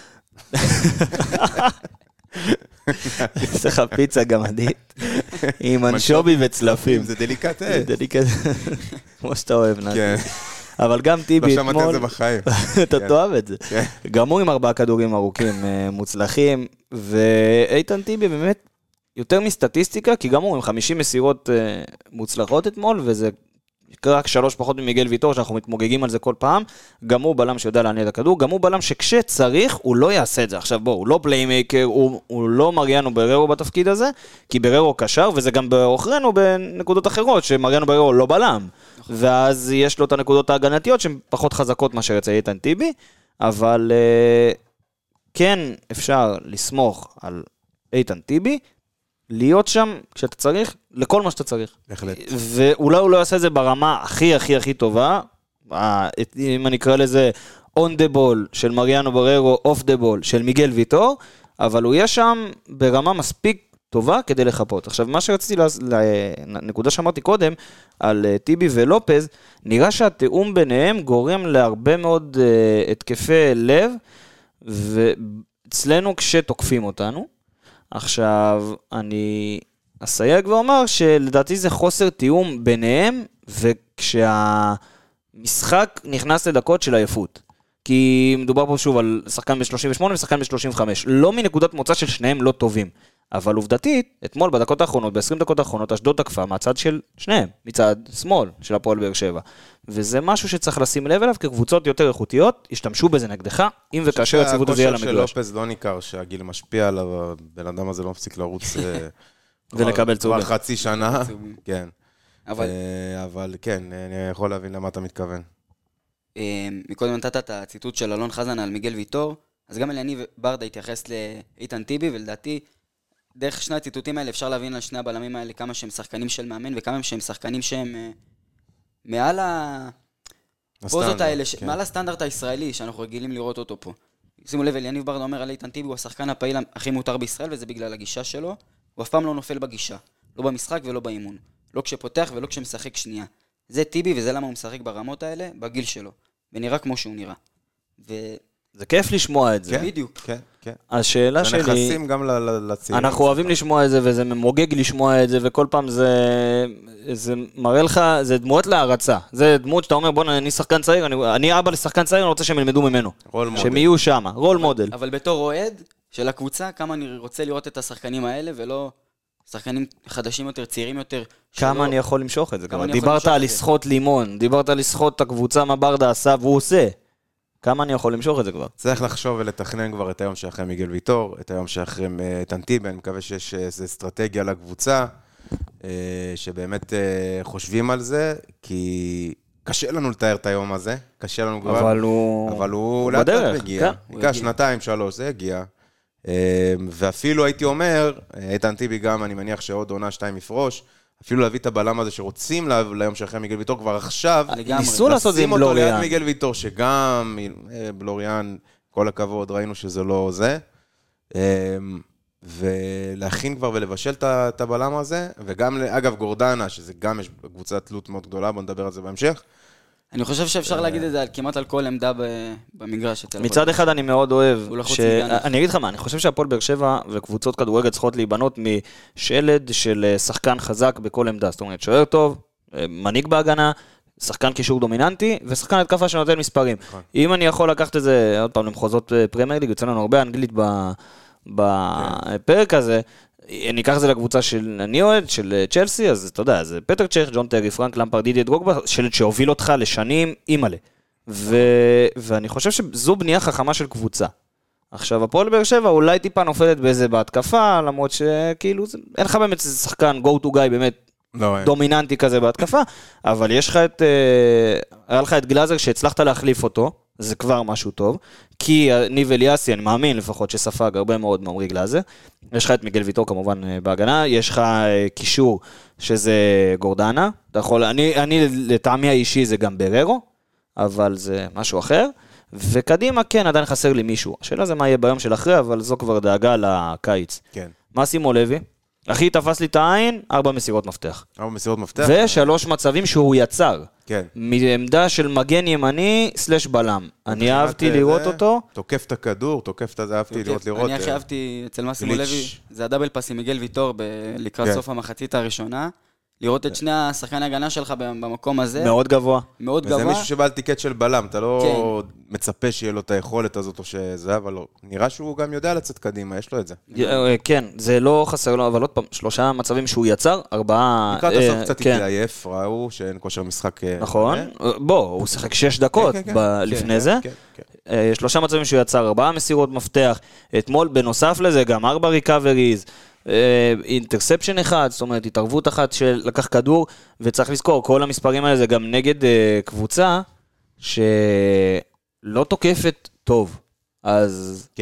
יש לך פיצה גמדית, עם אנשובי וצלפים. זה דליקט. זה דליקט, כמו שאתה אוהב, נתי. כן. אבל גם טיבי אתמול... לא שמעת את זה בחיים. אתה תאהב את זה. גם הוא עם ארבעה כדורים ארוכים מוצלחים, ואיתן טיבי באמת יותר מסטטיסטיקה, כי גם הוא עם חמישים מסירות מוצלחות אתמול, וזה רק שלוש פחות ממיגל ויטור, שאנחנו מתמוגגים על זה כל פעם. גם הוא בלם שיודע להניע את הכדור, גם הוא בלם שכשצריך, הוא לא יעשה את זה. עכשיו בוא, הוא לא פליימייקר, הוא, הוא לא מריאנו בררו בתפקיד הזה, כי בררו קשר, וזה גם באוכרנו בנקודות אחרות, שמריאנו בררו לא בלם. ואז יש לו את הנקודות ההגנתיות שהן פחות חזקות מאשר אצל איתן טיבי, אבל כן אפשר לסמוך על איתן טיבי, להיות שם כשאתה צריך, לכל מה שאתה צריך. בהחלט. ואולי הוא לא יעשה את זה ברמה הכי הכי הכי טובה, אם אני אקרא לזה on the ball של מריאנו בררו, off the ball של מיגל ויטור, אבל הוא יהיה שם ברמה מספיק טובה כדי לחפות. עכשיו, מה שרציתי, לנקודה שאמרתי קודם, על טיבי ולופז, נראה שהתאום ביניהם גורם להרבה מאוד uh, התקפי לב, ואצלנו כשתוקפים אותנו. עכשיו, אני אסייג ואומר שלדעתי זה חוסר תיאום ביניהם, וכשהמשחק נכנס לדקות של עייפות. כי מדובר פה שוב על שחקן ב-שלושים ושמונה ושחקן ב-שלושים וחמש. לא מנקודת מוצא של שניהם לא טובים. אבל עובדתית, אתמול בדקות האחרונות, ב-עשרים דקות האחרונות, אשדוד תקפה מהצד של שניהם, מצד שמאל של הפועל באר שבע. וזה משהו שצריך לשים לב אליו, כקבוצות יותר איכותיות, ישתמשו בזה נגדך, אם וכאשר הציבות הזה יהיה למגרש. הכושר של לופז לא ניכר, שהגיל משפיע עליו, הבן אדם הזה לא מפסיק לרוץ ולקבל צהובים. כבר חצי שנה, כן. אבל... אבל כן, אני יכול להבין למה אתה מתכוון. מקודם נתת את הציטוט של אלון חזן על מיגל ויטור, אז גם אליניב ברדה התייחס לאיתן טיבי, ולדעתי, דרך שני הציטוטים האלה אפשר להבין על שני הבלמים האלה כמה שהם שחקנים של מאמן, וכמה שהם שחקנים שהם מעל הפוזות האלה, כן. מעל הסטנדרט הישראלי שאנחנו רגילים לראות אותו פה. שימו לב, אליניב ברדה אומר על איתן טיבי, הוא השחקן הפעיל הכי מותר בישראל, וזה בגלל הגישה שלו. הוא אף פעם לא נופל בגישה, לא במשחק ולא באימון. לא כשפותח ולא כשמשחק שנייה. זה טיבי, וזה למה הוא משחק ברמות האלה, בגיל שלו. ונראה כמו שהוא נראה. ו... זה כיף לשמוע את זה. כן, בדיוק. כן, כן. השאלה שלי... זה נכסים גם לצעירים. אנחנו אוהבים לשמוע את זה, וזה ממוגג לשמוע את זה, וכל פעם זה... זה מראה לך, זה דמות להרצה. זה דמות שאתה אומר, בוא, אני שחקן צעיר, אני, אני אבא לשחקן צעיר, אני רוצה שהם ילמדו ממנו. רול מודל. שהם יהיו שם, רול מודל. אבל בתור אוהד של הקבוצה, כמה אני רוצה לראות את השחקנים האלה, ולא שחקנים חדשים יותר, צעירים יותר. כמה שלא... אני יכול למשוך את זה. דיברת על לשחות לימון, דיברת על לשחות את הקבוצה, מה ברדה עשה, והוא עושה. כמה אני יכול למשוך את זה כבר? צריך לחשוב ולתכנן כבר את היום שאחרי מיגל ויטור, את היום שאחרי איתן טיבי, אני מקווה שיש איזו אסטרטגיה לקבוצה, שבאמת חושבים על זה, כי קשה לנו לתאר את היום הזה, קשה לנו כבר, אבל הוא, אבל הוא לאט לאט מגיע, ייקח שנתיים, שלוש, זה הגיע, ואפילו הייתי אומר, איתן טיבי גם, אני מניח שעוד עונה שתיים יפרוש, אפילו להביא את הבלם הזה שרוצים ליום שאחרי מיגל ויטור כבר עכשיו, ניסו לעשות זה עם בלוריאן. לשים אותו ליד מיגל ויטור, שגם בלוריאן, כל הכבוד, ראינו שזה לא זה, ולהכין כבר ולבשל את הבלם הזה, וגם, אגב, גורדנה, שזה גם יש קבוצת תלות מאוד גדולה, בוא נדבר על זה בהמשך. אני חושב שאפשר להגיד את זה כמעט על כל עמדה במגרש. מצד אחד אני מאוד אוהב, אני אגיד לך מה, אני חושב שהפועל באר שבע וקבוצות כדורגל צריכות להיבנות משלד של שחקן חזק בכל עמדה, זאת אומרת, שוער טוב, מנהיג בהגנה, שחקן קישור דומיננטי, ושחקן התקפה שנותן מספרים. אם אני יכול לקחת את זה, עוד פעם, למחוזות פרמייר ליג, יוצא לנו הרבה אנגלית בפרק הזה, אני אקח את זה לקבוצה של אני אוהד, של צ'לסי, אז אתה יודע, זה פטר צ'ך, ג'ון טרי, פרנק למפרד, דידי דרוגבה, שלד שהוביל אותך לשנים אימאלה. ואני חושב שזו בנייה חכמה של קבוצה. עכשיו, הפועל באר שבע אולי טיפה נופלת באיזה בהתקפה, למרות שכאילו, אין לך באמת איזה שחקן, go to guy באמת דומיננטי כזה בהתקפה, אבל יש לך את, היה לך את גלאזר שהצלחת להחליף אותו, זה כבר משהו טוב, כי ניב אליאסי, אני מאמין לפחות שספג הרבה מאוד מעומרי גלאזר, יש לך את מיגל ויטור כמובן בהגנה, יש לך קישור שזה גורדנה, אתה יכול, אני, אני לטעמי האישי זה גם בררו, אבל זה משהו אחר, וקדימה כן, עדיין חסר לי מישהו, השאלה זה מה יהיה ביום של אחרי, אבל זו כבר דאגה לקיץ. כן. מה שימו לוי? אחי תפס לי את העין, ארבע מסירות מפתח. ארבע מסירות מפתח. ושלוש מצבים שהוא יצר. כן. מעמדה של מגן ימני סלש בלם. אני אהבתי לראות אותו. תוקף את הכדור, תוקף את זה, אהבתי לראות לראות. אני הכי אהבתי אצל מסימו לוי, זה הדאבל פס עם מיגל ויטור לקראת סוף המחצית הראשונה. לראות את שני השחקני הגנה שלך במקום הזה. מאוד גבוה. מאוד גבוה. וזה מישהו שבעל טיקט של בלם, אתה לא מצפה שיהיה לו את היכולת הזאת או שזה, אבל נראה שהוא גם יודע לצאת קדימה, יש לו את זה. כן, זה לא חסר לו, אבל עוד פעם, שלושה מצבים שהוא יצר, ארבעה... לקראת הסוף קצת התעייף, ראו שאין כושר משחק... נכון, בוא, הוא שחק שש דקות לפני זה. שלושה מצבים שהוא יצר, ארבעה מסירות מפתח, אתמול בנוסף לזה גם ארבע ריקאבריז, אינטרספשן אחד, זאת אומרת, התערבות אחת של לקח כדור, וצריך לזכור, כל המספרים האלה זה גם נגד קבוצה שלא תוקפת טוב. אז כן.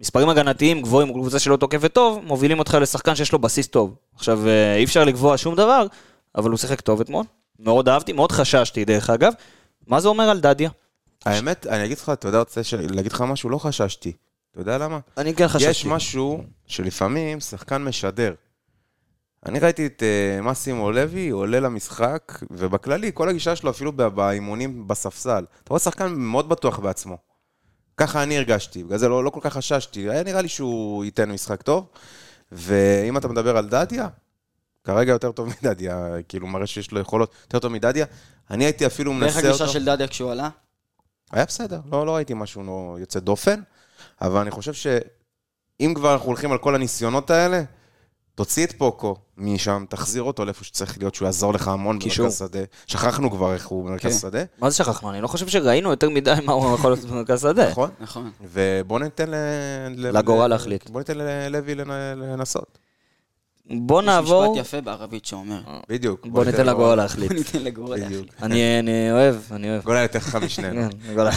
מספרים הגנתיים גבוהים, קבוצה שלא תוקפת טוב, מובילים אותך לשחקן שיש לו בסיס טוב. עכשיו, אי אפשר לקבוע שום דבר, אבל הוא שיחק טוב אתמול. מאוד אהבתי, מאוד חששתי דרך אגב. מה זה אומר על דדיה? האמת, אני אגיד לך, אתה יודע, רוצה להגיד לך משהו, לא חששתי. אתה יודע למה? אני כן חששתי. יש משהו שלפעמים שחקן משדר. אני ראיתי את uh, מסימו לוי, הוא עולה למשחק, ובכללי, כל הגישה שלו, אפילו באימונים בספסל. אתה רואה שחקן מאוד בטוח בעצמו. ככה אני הרגשתי, בגלל זה לא, לא כל כך חששתי. היה נראה לי שהוא ייתן משחק טוב, ואם אתה מדבר על דדיה, כרגע יותר טוב מדדיה, כאילו מראה שיש לו יכולות יותר טוב מדדיה, אני הייתי אפילו מנסה אותו. ואיך הגישה של דדיה כשהוא עלה? היה בסדר, לא, לא ראיתי משהו לא יוצא דופן, אבל אני חושב שאם כבר אנחנו הולכים על כל הניסיונות האלה, תוציא את פוקו משם, תחזיר אותו לאיפה שצריך להיות, שהוא יעזור לך המון במרכז שדה. שכחנו כבר איך הוא במרכז שדה. מה זה שכחנו? אני לא חושב שראינו יותר מדי מה הוא יכול להיות במרכז שדה. נכון, נכון. ובוא ניתן לגורל להחליט. בוא ניתן ללוי לנסות. בוא נעבור... יש משפט יפה בערבית שאומר. בדיוק. בוא ניתן לגורל להחליט. בוא ניתן לגורל להחליט. אני אוהב, אני אוהב. גורל יותר חכם משנינו.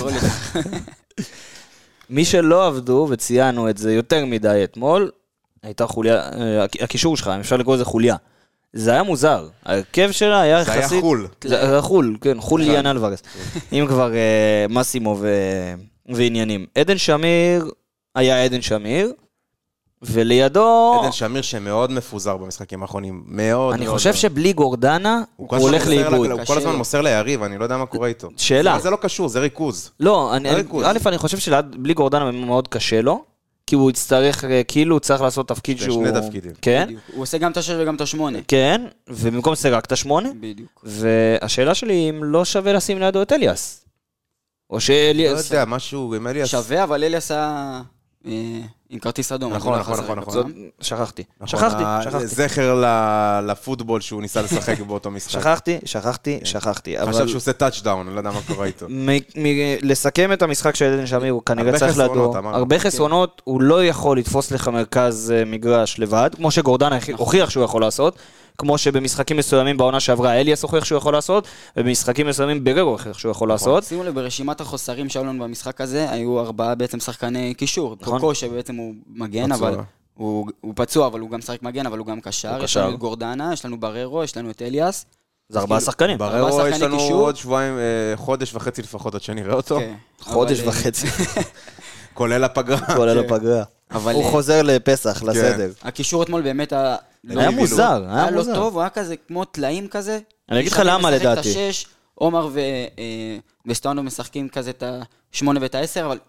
מי שלא עבדו, וציינו את זה יותר מדי אתמול, הייתה חוליה, הקישור שלך, אם אפשר לקרוא לזה חוליה. זה היה מוזר. ההרכב שלה היה יחסית... זה היה חול. זה היה חול, כן, חול ליאנה אלוורס. אם כבר מסימו ועניינים. עדן שמיר היה עדן שמיר, ולידו... עדן שמיר שמאוד מפוזר במשחקים האחרונים, מאוד... אני חושב שבלי גורדנה הוא הולך לאיבוד. הוא כל הזמן מוסר ליריב, אני לא יודע מה קורה איתו. שאלה. זה לא קשור, זה ריכוז. לא, א', אני חושב שבלי גורדנה מאוד קשה לו, כי הוא יצטרך, כאילו הוא צריך לעשות תפקיד שהוא... שני תפקידים. כן. הוא עושה גם את השש וגם את השמונה. כן, ובמקום זה רק את השמונה. בדיוק. והשאלה שלי, אם לא שווה לשים לידו את אליאס. או שאליאס... לא יודע, משהו עם אליאס... שווה, אבל אליאס היה... עם כרטיס אדום. נכון, נכון, נכון, נכון. שכחתי, שכחתי, שכחתי. זכר לפוטבול שהוא ניסה לשחק באותו משחק. שכחתי, שכחתי, שכחתי. חשב שהוא עושה טאצ'דאון, אני לא יודע מה קורה איתו. לסכם את המשחק של עדן שמיר, הוא כנראה צריך לדור. הרבה חסרונות, הוא לא יכול לתפוס לך מרכז מגרש לבד, כמו שגורדן הוכיח שהוא יכול לעשות, כמו שבמשחקים מסוימים בעונה שעברה אליאס הוכיח שהוא יכול לעשות, ובמשחקים מסוימים בררו הוכיח שהוא יכול לעשות. שימו לב, ברשימת החוסרים שהיו לנו במשחק הזה, היו ארבעה בעצם שחקני קישור. פוקו שבעצם הוא מגן, אבל הוא פצוע, אבל הוא גם שחק מגן, אבל הוא גם קשר. יש לנו את גורדנה, יש לנו בררו, יש לנו את אליאס. זה ארבעה שחקנים. בררו יש לנו עוד שבועיים, חודש וחצי לפחות עד שנראה אותו. חודש וחצי. כולל הפגרה. כולל הפגרה. הוא חוזר לפסח, לסדר. הקישור אתמול באמת היה מוזר, היה לא טוב, הוא היה כזה כמו תלאים כזה. אני אגיד לך למה לדעתי. עומר וסטואנו משחקים כזה את השמונה ואת העשר, אבל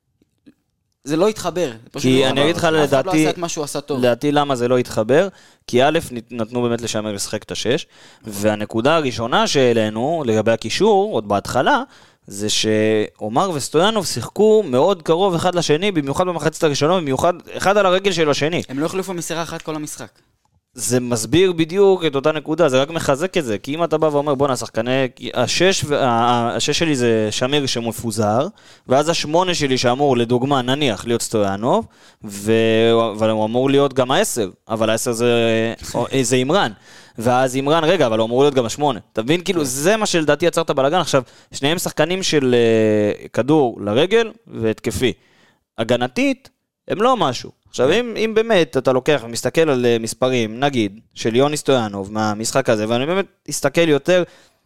זה לא התחבר. כי אני אגיד לך לדעתי, לדעתי למה זה לא התחבר, כי א' נתנו באמת לשמר לשחק את השש, והנקודה הראשונה שאלינו, לגבי הקישור, עוד בהתחלה, זה שעומר וסטויאנוב שיחקו מאוד קרוב אחד לשני, במיוחד במחצית הראשונה, במיוחד אחד על הרגל של השני. הם לא החליפו מסירה אחת כל המשחק. זה מסביר בדיוק את אותה נקודה, זה רק מחזק את זה, כי אם אתה בא ואומר, בוא נשחקני, השש, השש שלי זה שמיר שמפוזר, ואז השמונה שלי שאמור, לדוגמה, נניח, להיות סטויאנוב, אבל הוא אמור להיות גם העשר, אבל העשר זה, זה אימרן, ואז אימרן, רגע, אבל הוא אמור להיות גם השמונה. אתה מבין? כאילו, זה מה שלדעתי יצר את הבלגן. עכשיו, שניהם שחקנים של כדור לרגל והתקפי. הגנתית, הם לא משהו. עכשיו, אם, אם באמת אתה לוקח ומסתכל על מספרים, נגיד, של יוני סטויאנוב מהמשחק הזה, ואני באמת אסתכל יותר,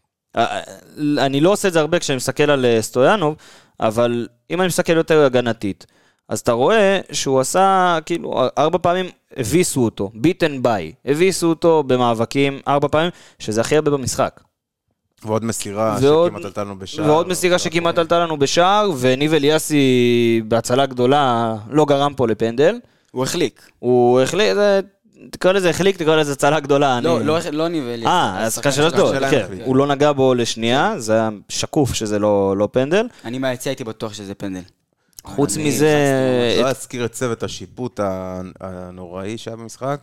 אני לא עושה את זה הרבה כשאני מסתכל על סטויאנוב, אבל אם אני מסתכל יותר הגנתית, אז אתה רואה שהוא עשה, כאילו, ארבע פעמים הביסו אותו, ביטן ביי, הביסו אותו במאבקים ארבע פעמים, שזה הכי הרבה במשחק. ועוד מסירה שכמעט עלתה לנו בשער. ועוד מסירה שכמעט עלתה לנו בשער, וניב אליאסי בהצלה גדולה לא גרם פה לפנדל. הוא החליק. הוא החליק, תקרא לזה החליק, תקרא לזה הצלה גדולה. לא, לא ניב אליאסי. אה, אז קשה לשדוד, כן. הוא לא נגע בו לשנייה, זה היה שקוף שזה לא פנדל. אני מהיציאה הייתי בטוח שזה פנדל. חוץ מזה... לא אזכיר את צוות השיפוט הנוראי שהיה במשחק.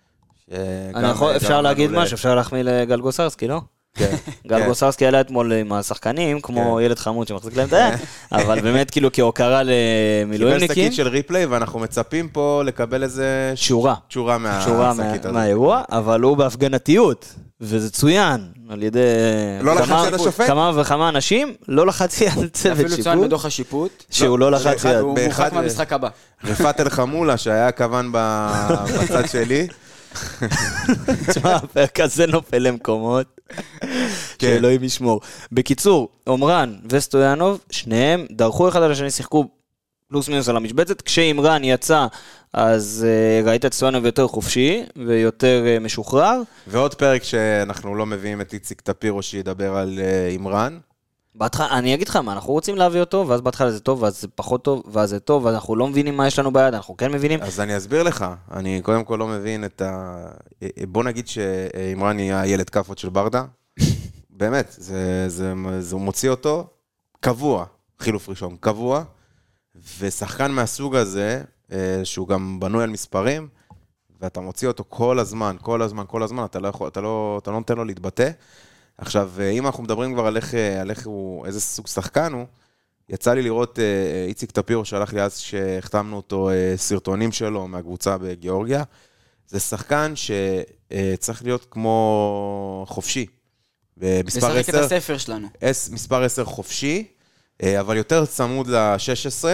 אפשר להגיד משהו, אפשר להחמיא לגל גוסרסקי, לא? גל גוסרסקי עלה אתמול עם השחקנים, כמו ילד חמוד שמחזיק להם את היד, אבל באמת כאילו כהוקרה למילואימניקים. קיבל סקית של ריפלי, ואנחנו מצפים פה לקבל איזה... שורה. שורה מהסקית הזאת. מהאירוע, אבל הוא בהפגנתיות. וזה צוין על ידי לא כמה- לחץ על השופט? כמה וכמה אנשים, לא לחצי על צוות אפילו צוין שיפוט, בדוח השיפוט. שהוא לא לחץ יד. הוא באחד- מורחק מהמשחק הבא. רפאת אל חמולה, שהיה כוון ב- בצד שלי. תשמע, הפרק הזה נופל למקומות, כן. שאלוהים ישמור. בקיצור, עומרן וסטויאנוב, שניהם דרכו אחד על השני, שיחקו פלוס מינוס על המשבצת, כשאימרן יצא, אז uh, ראית את סטויאנוב יותר חופשי, ויותר uh, משוחרר. ועוד פרק שאנחנו לא מביאים את איציק טפירו שידבר על אה, אימרן. בהתחלה, אני אגיד לך מה, אנחנו רוצים להביא אותו, ואז בהתחלה זה טוב, ואז זה פחות טוב, ואז זה טוב, ואז אנחנו לא מבינים מה יש לנו ביד, אנחנו כן מבינים. אז אני אסביר לך, אני קודם כל לא מבין את ה... בוא נגיד שאימרן יהיה הילד כאפות של ברדה, באמת, זה, זה, זה הוא מוציא אותו קבוע, חילוף ראשון, קבוע, ושחקן מהסוג הזה, שהוא גם בנוי על מספרים, ואתה מוציא אותו כל הזמן, כל הזמן, כל הזמן, אתה לא, יכול, אתה לא, אתה לא נותן לו להתבטא. עכשיו, אם אנחנו מדברים כבר על איך, על איך הוא, איזה סוג שחקן הוא, יצא לי לראות איציק טפירו שלח לי אז שהחתמנו אותו סרטונים שלו מהקבוצה בגיאורגיה. זה שחקן שצריך להיות כמו חופשי. לשחק את הספר שלנו. מספר עשר חופשי, אבל יותר צמוד ל-שש עשרה,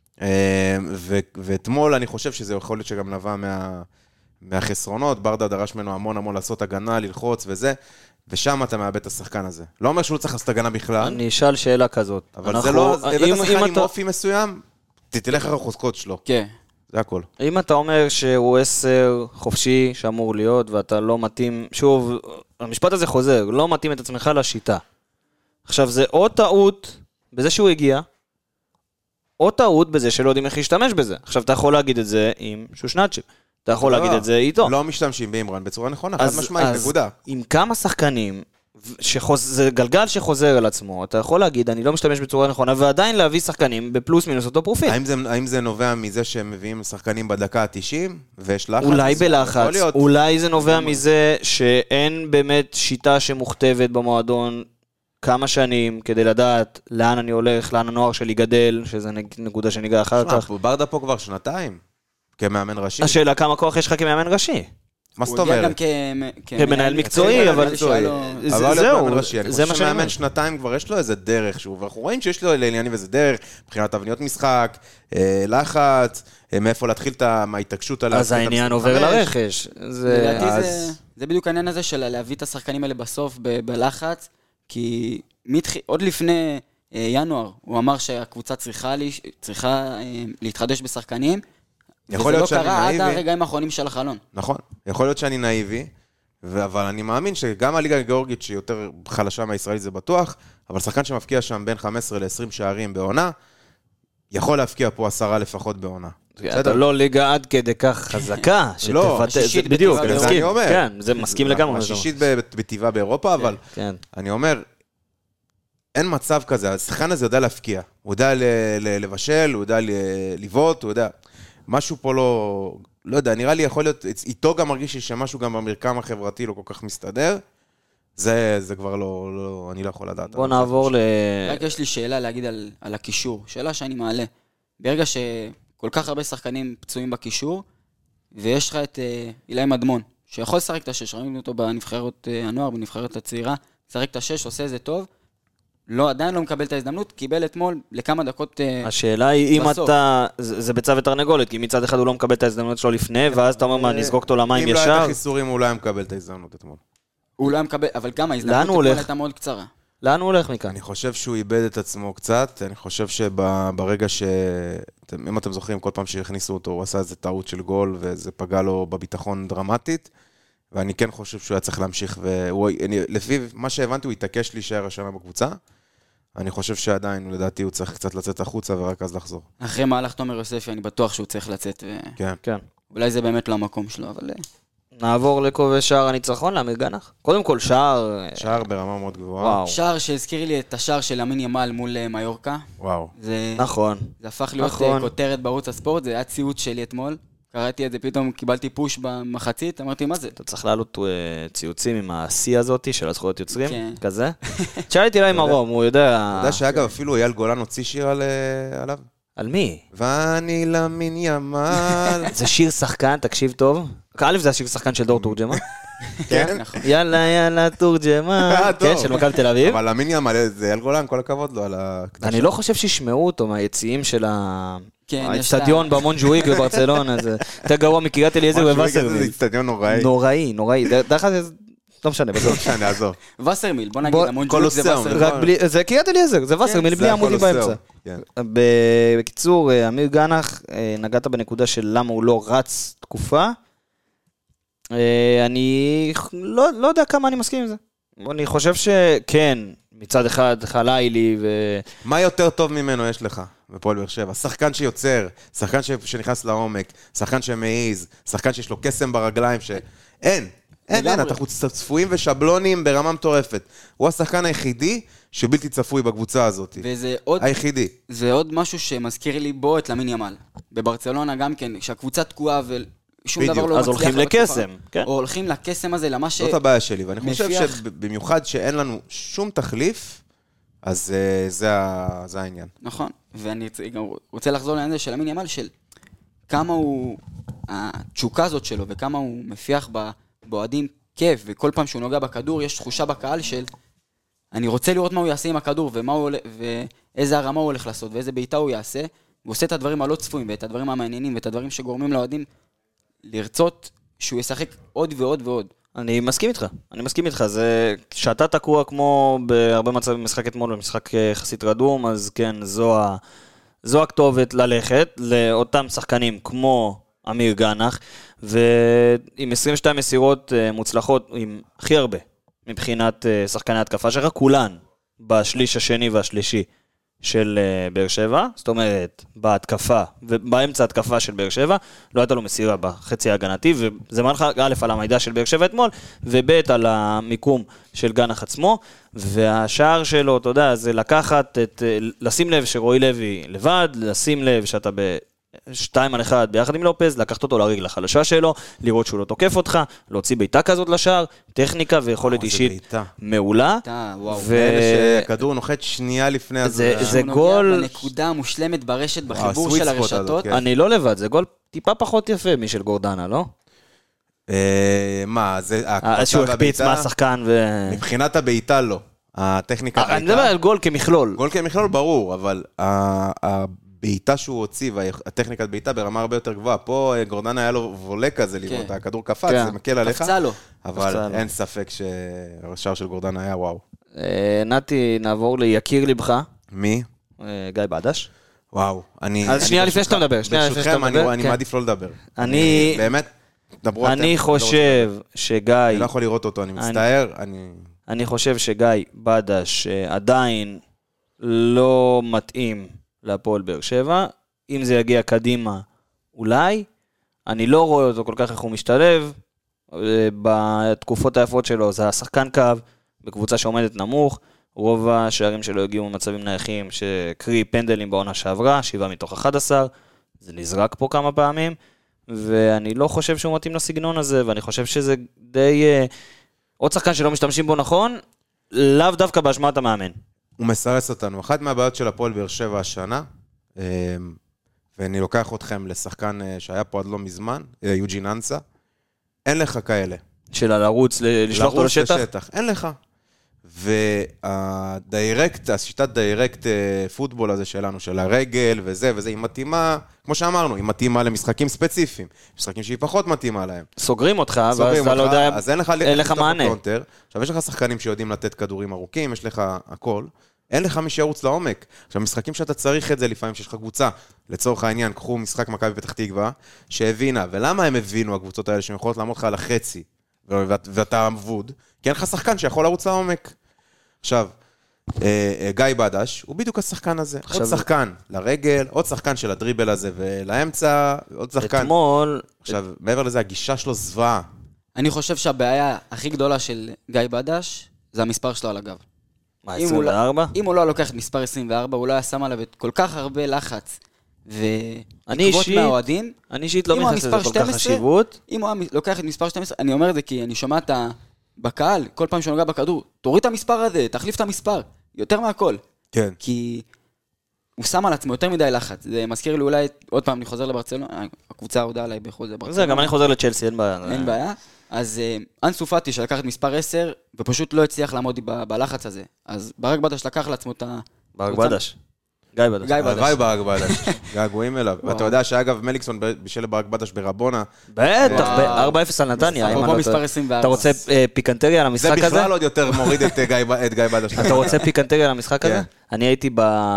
ואתמול אני חושב שזה יכול להיות שגם נבע מה, מהחסרונות, ברדה דרש ממנו המון המון לעשות הגנה, ללחוץ וזה, ושם אתה מאבד את השחקן הזה. לא אומר שהוא צריך לעשות הגנה בכלל, אני אשאל שאלה כזאת. אבל אנחנו- זה לא, אם- הבאת שחקן אם עם אתה- אופי מסוים, תלך אחר החוזקות שלו, כן. זה הכל. אם אתה אומר שהוא עשר חופשי שאמור להיות, ואתה לא מתאים, שוב, המשפט הזה חוזר, לא מתאים את עצמך לשיטה. עכשיו, זה או טעות בזה שהוא הגיע, או טעות בזה שלא יודעים איך להשתמש בזה. עכשיו, אתה יכול להגיד את זה עם שושנצ'יק, אתה יכול לא, להגיד את זה איתו. לא משתמשים באימרן בצורה נכונה, חד אז- משמעית, אז נקודה. עם כמה שחקנים, שחוז... זה גלגל שחוזר על עצמו, אתה יכול להגיד, אני לא משתמש בצורה נכונה, ועדיין להביא שחקנים בפלוס מינוס אותו פרופיל. האם זה, האם זה נובע מזה שהם מביאים שחקנים בדקה ה-תשעים, ויש לחץ? אולי יכול בלחץ, להיות. אולי זה נובע מזה שאין באמת שיטה שמוכתבת במועדון כמה שנים כדי לדעת לאן אני הולך, לאן הנוער שלי גדל, שזה נקודה שניגע אחר שמע, כך. ברדה פה כבר שנתיים, כמאמן ראשי. השאלה כמה כוח יש לך כמאמן ראשי. מה זאת הוא הגיע גם אומרת? כ- כמנהל מקצועי, מקצועי, אבל- אבל שהיה לו- זה- אבל זהו, מאמן ראשי. אני זה חושב מה שאני אומר. שמאמן שנתיים כבר יש לו איזה דרך שהוא, ואנחנו רואים שיש לו לעניינים איזה דרך, מבחינת תבניות משחק, אה, לחץ, אה, מאיפה להתחיל את ה- מההתעקשות על... אז להתחיל את העניין המשחק עובר חמש. לרכש. זה- לדעתי אז- זה, זה בדיוק העניין הזה של להביא את השחקנים האלה בסוף ב- בלחץ, כי מתח... עוד לפני אה, ינואר הוא אמר שהקבוצה צריכה, לי... צריכה אה, להתחדש בשחקנים, יכול וזה להיות לא שאני קרה עד נאיבי. הרגעים האחרונים של החלון. נכון, יכול להיות שאני נאיבי, ו- אבל אני מאמין שגם הליגה הגיאורגית שהיא יותר חלשה מהישראלית זה בטוח, אבל שחקן שמפקיע שם בין חמש עשרה ל-עשרים שערים בעונה, יכול להפקיע פה עשרה לפחות בעונה. אתה לא ליגה עד כדי כך חזקה, לא, שתפתה, השישית זה בדיוק, בטבעה אני באירופה. מסכים. זה אני אומר. כן, זה מסכים לגמרי. השישית ב- בטבעה באירופה, אבל כן. אני אומר, אין מצב כזה, השחקן הזה יודע להפקיע, הוא יודע ל- ל- לבשל, הוא יודע ל- לבעוט, הוא יודע, משהו פה לא, לא יודע, נראה לי יכול להיות, איתו גם מרגיש לי שמשהו גם במרקם החברתי לא כל כך מסתדר, זה, זה כבר לא, לא, אני לא יכול לדעת. בוא נעבור ל... רק יש לי שאלה להגיד על, על הקישור, שאלה שאני מעלה. ברגע שכל כך הרבה שחקנים פצועים בקישור, ויש לך את אה, אילי מדמון, שיכול לשחק את השש, ראינו אותו בנבחרת אה, הנוער, בנבחרת הצעירה, לשחק את השש, עושה זה טוב, לא, עדיין לא מקבל את ההזדמנות, קיבל אתמול לכמה דקות אה, השאלה היא אם בסוף. אתה, זה זה ביצה ותרנגולת, כי מצד אחד הוא לא מקבל את ההזדמנות שלו לפני, ואז אתה אומר מה, נזרוק אותו למים אם לא היה את ישר? החיסורים, הוא לא היה מקבל את ההזדמנות אתמול. הוא לא היה מקבל, אבל גם לאן ההזדמנות הוא אתמול הולך? הייתה מאוד קצרה. לאן הוא הולך מכאן? אני חושב שהוא איבד את עצמו קצת, אני חושב שברגע ש... אם אתם זוכרים, כל פעם שהכניסו אותו, הוא עשה איזה טעות של גול, וזה פגע לו בביטחון דרמטית, ואני כן חושב שהוא היה צריך להמשיך, ולפי מה שהבנתי, הוא התעקש להישאר השנה בקבוצה, אני חושב שעדיין, לדעתי, הוא צריך קצת לצאת החוצה, ורק אז לחזור. אחרי מהלך תומר יוספי, אני בטוח שהוא צריך לצאת, כן. כן. ואולי זה באמת לא המקום שלו, אבל... אה, נעבור לכובש שער הניצחון, לאמיר גנח. קודם כל, שער... שער ברמה מאוד גבוהה. וואו. שער שהזכיר לי את השער של אמין ימל מול אה, מיורקה. וואו. זה, נכון. זה הפך להיות נכון. אה, כותרת בערוץ הספורט, זה היה ציוץ שלי אתמול. קראתי את זה, פתאום קיבלתי פוש במחצית, אמרתי, מה זה? אתה צריך לעלות אה, ציוצים עם ה-C הזאתי של הזכויות יוצרים, כן. כזה. תשאל איתי לה עם הרום, הוא יודע... אתה יודע שאגב, אפילו אייל גולן הוציא שיר על, אה, עליו? על מי? ואני למין ימל. זה שיר שחקן, תקשיב טוב. א' זה השיר שחקן של דור תורג'מן. כן? נכון. יאללה, יאללה, תורג'מן. טוב. כן, של מכבי תל אביב. אבל המין מלא, זה אל גולן, כל הכבוד לו על הקדשה. אני לא חושב שישמעו אותו מהיציעים של ה... כן, יש האצטדיון במונג'וויק בברצלונה, זה יותר גרוע מקריית אליעזר זה ווסרמיל. אצטדיון נוראי. נוראי, נוראי. דרך אגב, לא משנה, לא בסוף. משנה, עזוב. וסרמיל, בוא נגיד, בוא- המונג'וויק זה קולוסיאום. וסרמיל. רק בלי- זה קריית אליעזר, זה וסרמיל בלי זה עמודים הקולוסיאום. באמצע. כן. ב- בקיצור, אה, אמיר גנח, אה, נגעת בנקודה של למה הוא לא רץ תקופה. אה, אני לא, לא יודע כמה אני מסכים עם זה. אני חושב שכן, מצד אחד חלילי ו... מה יותר טוב ממנו יש לך בפועל באר שבע? שחקן שיוצר, שחקן ש- שנכנס לעומק, שחקן שמעיז, שחקן שיש לו קסם ברגליים, שאין, אין, אין, לגמרי. אנחנו צפויים ושבלונים ברמה מטורפת. הוא השחקן היחידי שבלתי צפוי בקבוצה הזאת. וזה עוד, היחידי. זה עוד משהו שמזכיר לי בו את למין ימל. בברצלונה גם כן, שהקבוצה תקועה ושום בדיוק. דבר לא אז מצליח. הולכים בתקופה. לקסם, כן. או הולכים לקסם הזה, למה ש... זאת הבעיה שלי, ואני חושב מפיח- שבמיוחד שאין לנו שום תחליף, אז אה, זה ה- זה העניין. נכון, ואני רוצה- גם רוצה לחזור לעניין הזה של למין ימל, של כמה הוא, התשוקה הזאת שלו, וכמה הוא מפיח ב- באוהדים כיף, וכל פעם שהוא נוגע בכדור, יש תחושה בקהל של, אני רוצה לראות מה הוא יעשה עם הכדור, ומה הוא, הולך- ואיזה הרמה הוא הולך לעשות, ואיזה בעיטה הוא יעשה, הוא עושה את הדברים הלא צפויים, ואת הדברים המעניינים, ואת הדברים שגורמים לאוהדים לרצות שהוא ישחק עוד ועוד ועוד. אני מסכים איתך, אני מסכים איתך, זה שאתה תקוע כמו בהרבה מצבים במשחק אתמול, במשחק יחסית רדום, אז כן, זו, ה... זו הכתובת ללכת לאותם שחקנים כמו אמיר גנח, ועם עשרים ושתיים מסירות אה, מוצלחות, עם הכי הרבה, מבחינת אה, שחקני התקפה שלך, כולן בשליש השני והשלישי של אה, באר שבע, זאת אומרת, בהתקפה, ובאמצע התקפה של באר שבע, לא הייתה לו מסירה בחצי ההגנתי, וזה מראה לך א' על המידע של באר שבע אתמול, וב' על המיקום של גנח עצמו, והשער שלו, אתה יודע, זה לקחת את, אה, לשים לב שרועי לוי לבד, לשים לב שאתה ב... שתיים על אחד ביחד עם לופז, לקחת אותו לרגל החלשה שלו, לראות שהוא לא תוקף אותך, להוציא בעיטה כזאת לשער, טכניקה ויכולת איזה אישית בעיטה. מעולה. אתה, וואו. ו- אלה שהכדור נוחת שנייה לפני אז... זה- זה הוא גול- נוגע בנקודה המושלמת ברשת, בחיבור הסוויט של ספוט הזאת, הרשתות. כן. אני לא לבד, זה גול טיפה פחות יפה משל גורדנה, לא? אה, מה, זה... אז שהוא הקפיץ והבעיטה- מהשחקן ו... מבחינת הבעיטה לא. הטכניקה אני מדבר על גול כמכלול. גול כמכלול ברור, אבל ה- הבעיטה שהוא הוציא, והטכניקת בעיטה ברמה הרבה יותר גבוהה. פה אה, גורדנה היה לו וולה כזה לראות, כן. הכדור קפץ, כן. זה מקל עליך. קפצה לו. אבל קפצה לו. אין ספק שהשער של גורדנה היה וואו. אה, נתי, נעבור ליקיר לבך, מי? אה, גיא בדש. וואו. אני... אז אני שנייה לפני ברשותך- שאתה מדבר, שנייה לפני שאתה ברשותכם, אני- מדבר, אני כן. מעדיף לא לדבר. אני- באמת, דברו אתם. אני לא רוצה חושב לדבר. שגיא... אני לא יכול לראות אותו, אני מצטער. אני... אני חושב שגיא בדש אה, עדיין לא מתאים להפועל באר שבע. אם זה יגיע קדימה, אולי. אני לא רואה אותו כל כך איך הוא משתלב. אה, בתקופות היפות שלו זה השחקן קו, בקבוצה שעומדת נמוך. רוב השערים שלו הגיעו ממצבים נייחים, שקרי פנדלים בעונה שעברה, שבעה מתוך אחד עשר. זה נזרק פה כמה פעמים. ואני לא חושב שהוא מתאים לסגנון הזה, ואני חושב שזה די... אה, עוד שחקן שלא משתמשים בו נכון, לאו דווקא באשמת המאמן. הוא מסרס אותנו. אחת מהבעיות של הפועל באר שבע השנה, אה, ואני לוקח אתכם לשחקן אה, שהיה פה עד לא מזמן, אה, יוג'ין אנסה, אין לך כאלה. של הלרוץ, ל- לשלוח אותו לרוץ לשטח? לשטח, אין לך. והדיירקט, השיטת דיירקט אה, פוטבול הזה שלנו, של הרגל וזה וזה, היא מתאימה, כמו שאמרנו, היא מתאימה למשחקים ספציפיים, משחקים שהיא פחות מתאימה להם. סוגרים אותך, ואז סוגרים אתה לא אותך, יודע, אז אין לך, אין לך לפתוח מענה. בפלונטר. עכשיו, יש לך שחקנים שיודעים לתת כדורים ארוכים, יש לך הכל, אין לך מי שירוץ לעומק. עכשיו, משחקים שאתה צריך את זה לפעמים, שיש לך קבוצה, לצורך העניין, קחו משחק מכבי פתח תקווה, שהבינה, ולמה הם הבינו, הקבוצות האלה, שהן יכולות לעמוד לך על החצי, ואת- ואתה אבוד, כי אין לך שחקן שיכול לרוץ לעומק. עכשיו, אה, אה, גיא בדש, הוא בדיוק השחקן הזה. עכשיו- עוד שחקן לרגל, עוד שחקן של הדריבל הזה ולאמצע, עוד שחקן. אתמול, עכשיו, מעבר לזה, הגישה שלו זוועה. אני חושב שהבעיה הכי גדולה של גיא בדש, זה המספר שלו על הגב. מה, אם הוא עשרים וארבע? אם הוא לא לוקח את מספר עשרים וארבע, הוא לא היה שם עליו את כל כך הרבה לחץ. אני ותקוות אישית- מהאוהדים. אני אישית לא אם הוא מייחס לזה המספר כל כך שתים עשרה, חשיבות. אם הוא היה לוקח את מספר שתים עשרה, אני אומר את זה כי אני שומע את ה... בקהל, כל פעם שהוא נוגע בכדור, תוריד את המספר הזה, תחליף את המספר, יותר מהכל. כן. כי הוא שם על עצמו יותר מדי לחץ. זה מזכיר לי אולי, עוד פעם, אני חוזר לברצלונה, הקבוצה הודעה עליי בחוזר לברצלונה. זה, גם אני חוזר לצ'לסי, אין בעיה. אין בעיה. אז אנסו פאטי שלקח את מספר עשר, ופשוט לא הצליח לעמוד בלחץ הזה. אז ברק בדש לקח לעצמו את ה... ברק בדש. גיא בדש. גיא בדש. הלוואי ברק בדש. געגועים אליו. ואתה יודע שאגב, מליקסון בישל ברק בדש ברבונה. בטח, ב-ארבע אפס על נתניה. אפרופו מספר עשרים וארבע. אתה רוצה פיקנטריה על המשחק הזה? זה בכלל עוד יותר מוריד את גיא בדש. אתה רוצה פיקנטריה על המשחק הזה? אני הייתי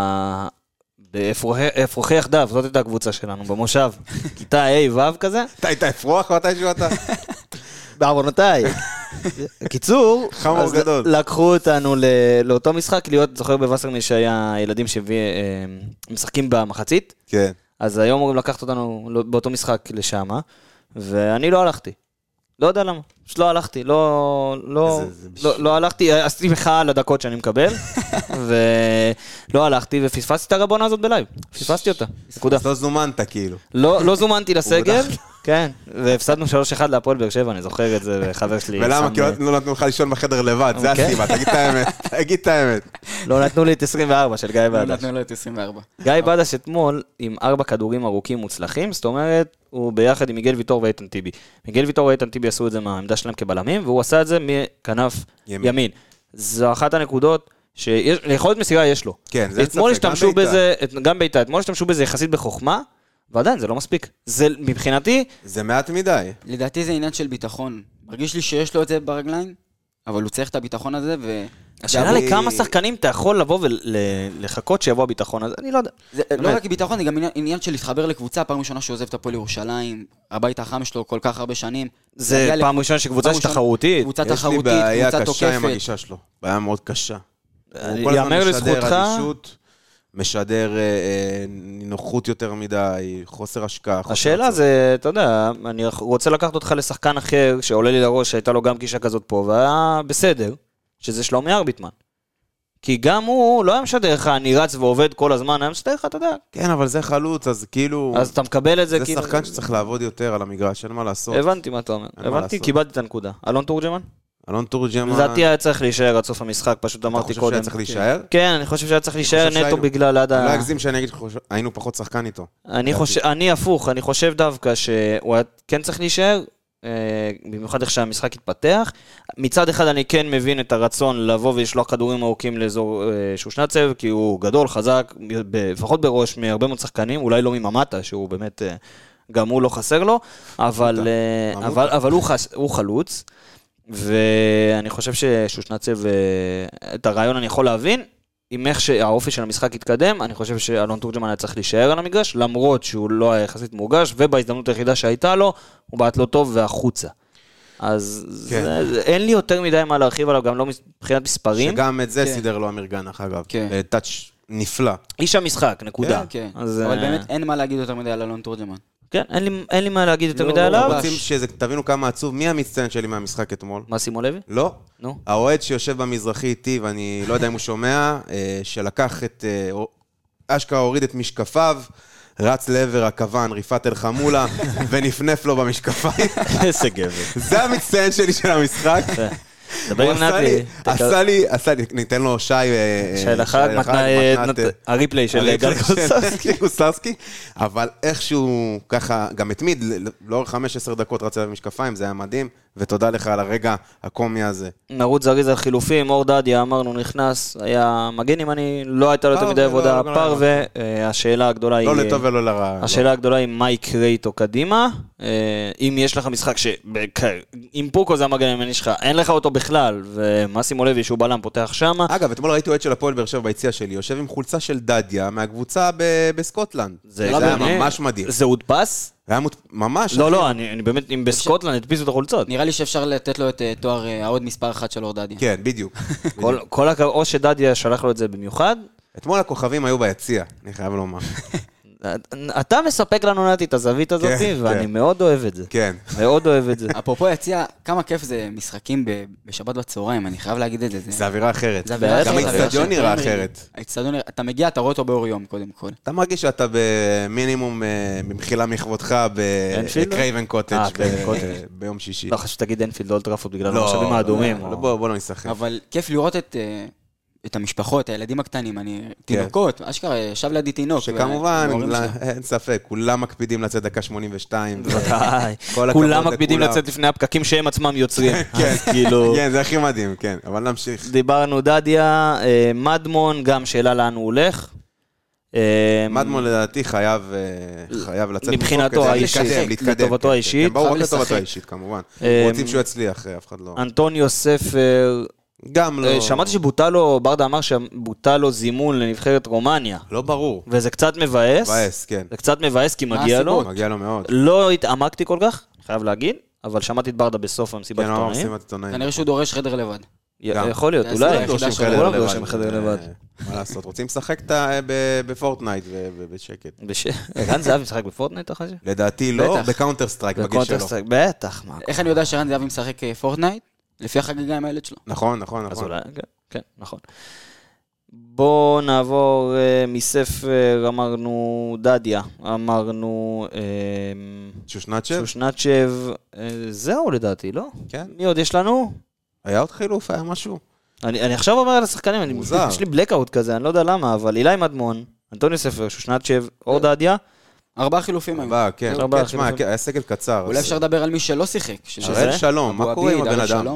באפרוחי יחדיו, זאת הייתה הקבוצה שלנו, במושב. כיתה A ו' כזה. אתה היית אפרוח מתישהו אתה? בעוונותיי. קיצור, חמור גדול. לקחו אותנו לאותו משחק, להיות, זוכר בווסרמי שהיה ילדים שמשחקים במחצית, כן. אז היום אמורים לקחת אותנו באותו משחק לשם, ואני לא הלכתי. לא יודע למה, פשוט לא הלכתי, לא, לא, לא, לא הלכתי, עשיתי מחאה על הדקות שאני מקבל, ולא הלכתי, ופספסתי את הרבונה הזאת בלייב, פספסתי אותה, נקודה. אז לא זומנת כאילו. לא, לא זומנתי לסגל, כן, והפסדנו שלוש אחד להפועל באר שבע, אני זוכר את זה, וחבר שלי... ולמה? כי לא נתנו לך לישון בחדר לבד, זה הסיבה, תגיד את האמת, תגיד את האמת. לא נתנו לי את עשרים וארבע של גיא בדש. לא נתנו לו את עשרים וארבע. גיא בדש אתמול עם ארבע כדורים ארוכים מוצלחים, זאת אומרת, הוא ביחד עם מיגל ויטור ואיתן טיבי. מיגל ויטור ואיתן טיבי עשו את זה מהעמדה שלהם כבלמים, והוא עשה את זה מכנף ימין. זו אחת הנקודות שיכולת מסירה יש לו. כן, זה אתמול השתמשו בזה, גם ביתה, אתמול השתמשו בזה יחסית בחוכמה, ועדיין זה לא מספיק. זה מבחינתי... זה מעט מדי. לדעתי זה עניין של ביטחון. מרגיש לי שיש לו את זה ברגליים, אבל הוא צריך את הביטחון הזה, ו... השאלה לכמה שחקנים אתה יכול לבוא ולחכות שיבוא הביטחון הזה, אני לא יודע. זה לא רק ביטחון, זה גם עניין של להתחבר לקבוצה, פעם ראשונה שעוזב את הפועל ירושלים, הבית החם שלו כל כך הרבה שנים. זה פעם ראשונה שקבוצה שתחרותית. קבוצה תחרותית, יש לי בעיה קבוצה קשה עם תוקפת. הגישה שלו. בעיה מאוד קשה. יאמר לזכותך. משדר נינוחות יותר מדי, חוסר השקעה. השאלה זה, אתה יודע, אני רוצה לקחת אותך לשחקן אחר, שעולה לי לראש, שהייתה לו גם גישה כזאת פה, והיה בסדר, שזה שלומי ארביטמן. כי גם הוא לא היה משדר לך, אני רץ ועובד כל הזמן, היה משדר לך, אתה יודע. כן, אבל זה חלוץ, אז כאילו... אז אתה מקבל את זה, זה כאילו... שחקן שצריך לעבוד יותר על המגרש, אין מה לעשות. הבנתי מה אתה אומר. הבנתי, קיבלתי את הנקודה. אלון תורג'מן? אלון תורג'מן... לדעתי היה צריך להישאר עד סוף המשחק, פשוט אמרתי אתה חושב קודם. שהיה צריך להישאר? כן, אני חושב שהיה צריך להישאר נטו בגלל עד ה... לא אגזים שאני אגיד, היינו פחות שחקן איתו. אני הפוך, אני חושב דווקא שהוא כן צריך להישאר, במיוחד איך שהמשחק התפתח. מצד אחד אני כן מבין את הרצון לבוא ולשלוח כדורים ארוכים לאזור שושנצב, כי הוא גדול, חזק, לפחות בראש מהרבה מאוד שחקנים, אולי לא מממטה, שהוא באמת, גם הוא לא חסר לו, אבל, אבל, אבל הוא, חס, הוא חלוץ, ואני חושב ששושנצב, את הרעיון אני יכול להבין, עם איך שהאופי של המשחק התקדם, אני חושב שאלון תורג'מן היה צריך להישאר על המגרש, למרות שהוא לא היה יחסית מורגש, ובהזדמנות היחידה שהייתה לו, הוא בעט לא טוב והחוצה. אז כן. זה, אין לי יותר מדי מה להרחיב עליו, גם לא מבחינת מספרים. שגם את זה כן. סידר לו אמיר גנח, אגב. כן. טאץ' נפלא. איש המשחק, נקודה. כן, כן. אז, אבל באמת אין מה להגיד יותר מדי על אלון תורג'מן. כן, אין לי, אין לי מה להגיד יותר לא, מדי לא, עליו. רוצים שזה, תבינו כמה עצוב, מי המצטיין שלי מהמשחק אתמול? מה, שימו לוי? לא. נו. האוהד שיושב במזרחי איתי, ואני לא יודע אם הוא שומע, שלקח את, אשכרה הוריד את משקפיו, רץ לעבר הכוון, ריפת אל חמולה, ונפנף לו במשקפיים. איזה גבר. זה המצטיין שלי של המשחק. דבר עם נתי. עשה לי, עשה לי, ניתן לו שי... שי לחג, הריפלי של גל קוסרסקי, אבל איכשהו ככה, גם התמיד, לאורך חמש עשרה דקות רצה במשקפיים, זה היה מדהים, ותודה לך על הרגע הקומי הזה. נרוץ זריז על חילופים, אור דדיה, אמרנו, נכנס, היה מגן אם אני, לא הייתה לו יותר מדי עבודה, פר, והשאלה הגדולה היא... לא לטוב ולא לרע. השאלה הגדולה היא מה יקרה איתו קדימה, אם יש לך משחק ש... אם פוקו זה המגן אם יש לך, אין לך אותו בכלל, ומה שימו לוי שהוא בלם פותח שמה. אגב, אתמול ראיתי אוהד של הפועל באר שבע ביציע שלי, יושב עם חולצה של דדיה מהקבוצה בסקוטלנד. זה היה ממש מדהים. זה הודפס? היה ממש... לא, לא, אני באמת, אם בסקוטלנד הדפיסו את החולצות. נראה לי שאפשר לתת לו את תואר העוד מספר אחת של אור דדיה. כן, בדיוק. כל הכבוד, או שדדיה שלח לו את זה במיוחד. אתמול הכוכבים היו ביציע, אני חייב לומר. אתה מספק לנו נתי את הזווית הזאת, ואני מאוד אוהב את זה. כן. מאוד אוהב את זה. אפרופו יציע, כמה כיף זה משחקים בשבת בצהריים, אני חייב להגיד את זה. זה אווירה אחרת. זה אווירה אחרת. גם האצטדיון נראה אחרת. האצטדיון, אתה מגיע, אתה רואה אותו באור יום, קודם כל. אתה מרגיש שאתה במינימום, במחילה מכבודך, בקרייבן קוטג' ביום שישי. לא חשוב שתגיד אנפילד, אולט טראפורד, בגלל המשאבים האדומים. בוא לא נסחף. אבל כיף לראות את... את המשפחות, את הילדים הקטנים, אני תינוקות, אשכרה, ישב לידי תינוק. שכמובן, אין ספק, כולם מקפידים לצאת דקה שמונים ושתיים. כולם מקפידים לצאת לפני הפקקים שהם עצמם יוצרים. כן, זה הכי מדהים, כן, אבל נמשיך. דיברנו דדיה, מדמון, גם שאלה לאן הוא הולך. מדמון לדעתי חייב לצאת מבחינתו האישית, לטובתו האישית. ברור, לטובתו האישית, כמובן. רוצים שהוא יצליח, אף אחד לא. אנטוניו ספר... גם לא... שמעתי שבוטה לו, ברדה אמר שבוטה לו זימון לנבחרת רומניה. לא ברור. וזה קצת מבאס. מבאס, כן. זה קצת מבאס כי מגיע לו. מגיע לו מאוד. לא התעמקתי כל כך, חייב להגיד, אבל שמעתי את ברדה בסוף המסיבת עיתונאים. כנראה שהוא דורש חדר לבד. יכול להיות, אולי. דורשים חדר לבד. מה לעשות, רוצים לשחק בפורטנייט ובשקט. רן זהבי משחק בפורטנייט אחרי זה? לדעתי לא, בקאונטר סטרייק בגיל שלו. בטח. איך אני יודע שרן זהבי משחק פורטנייט? לפי החגיגה עם הילד שלו. נכון, נכון, נכון. אז אולי, כן, נכון. בואו נעבור מספר, אמרנו דדיה, אמרנו... שושנצ'ב? שושנצ'ב, זהו לדעתי, לא? כן. מי עוד יש לנו? היה עוד חילוף, היה משהו. אני עכשיו אומר על השחקנים, יש לי בלקאוט כזה, אני לא יודע למה, אבל אילי מדמון, אנטוניו ספר, שושנצ'ב, אור דדיה, ארבעה חילופים. ארבעה, כן. תשמע, היה סגל קצר. אולי אפשר לדבר על מי שלא שיחק. הראל שלום, מה קורה עם הבן אדם?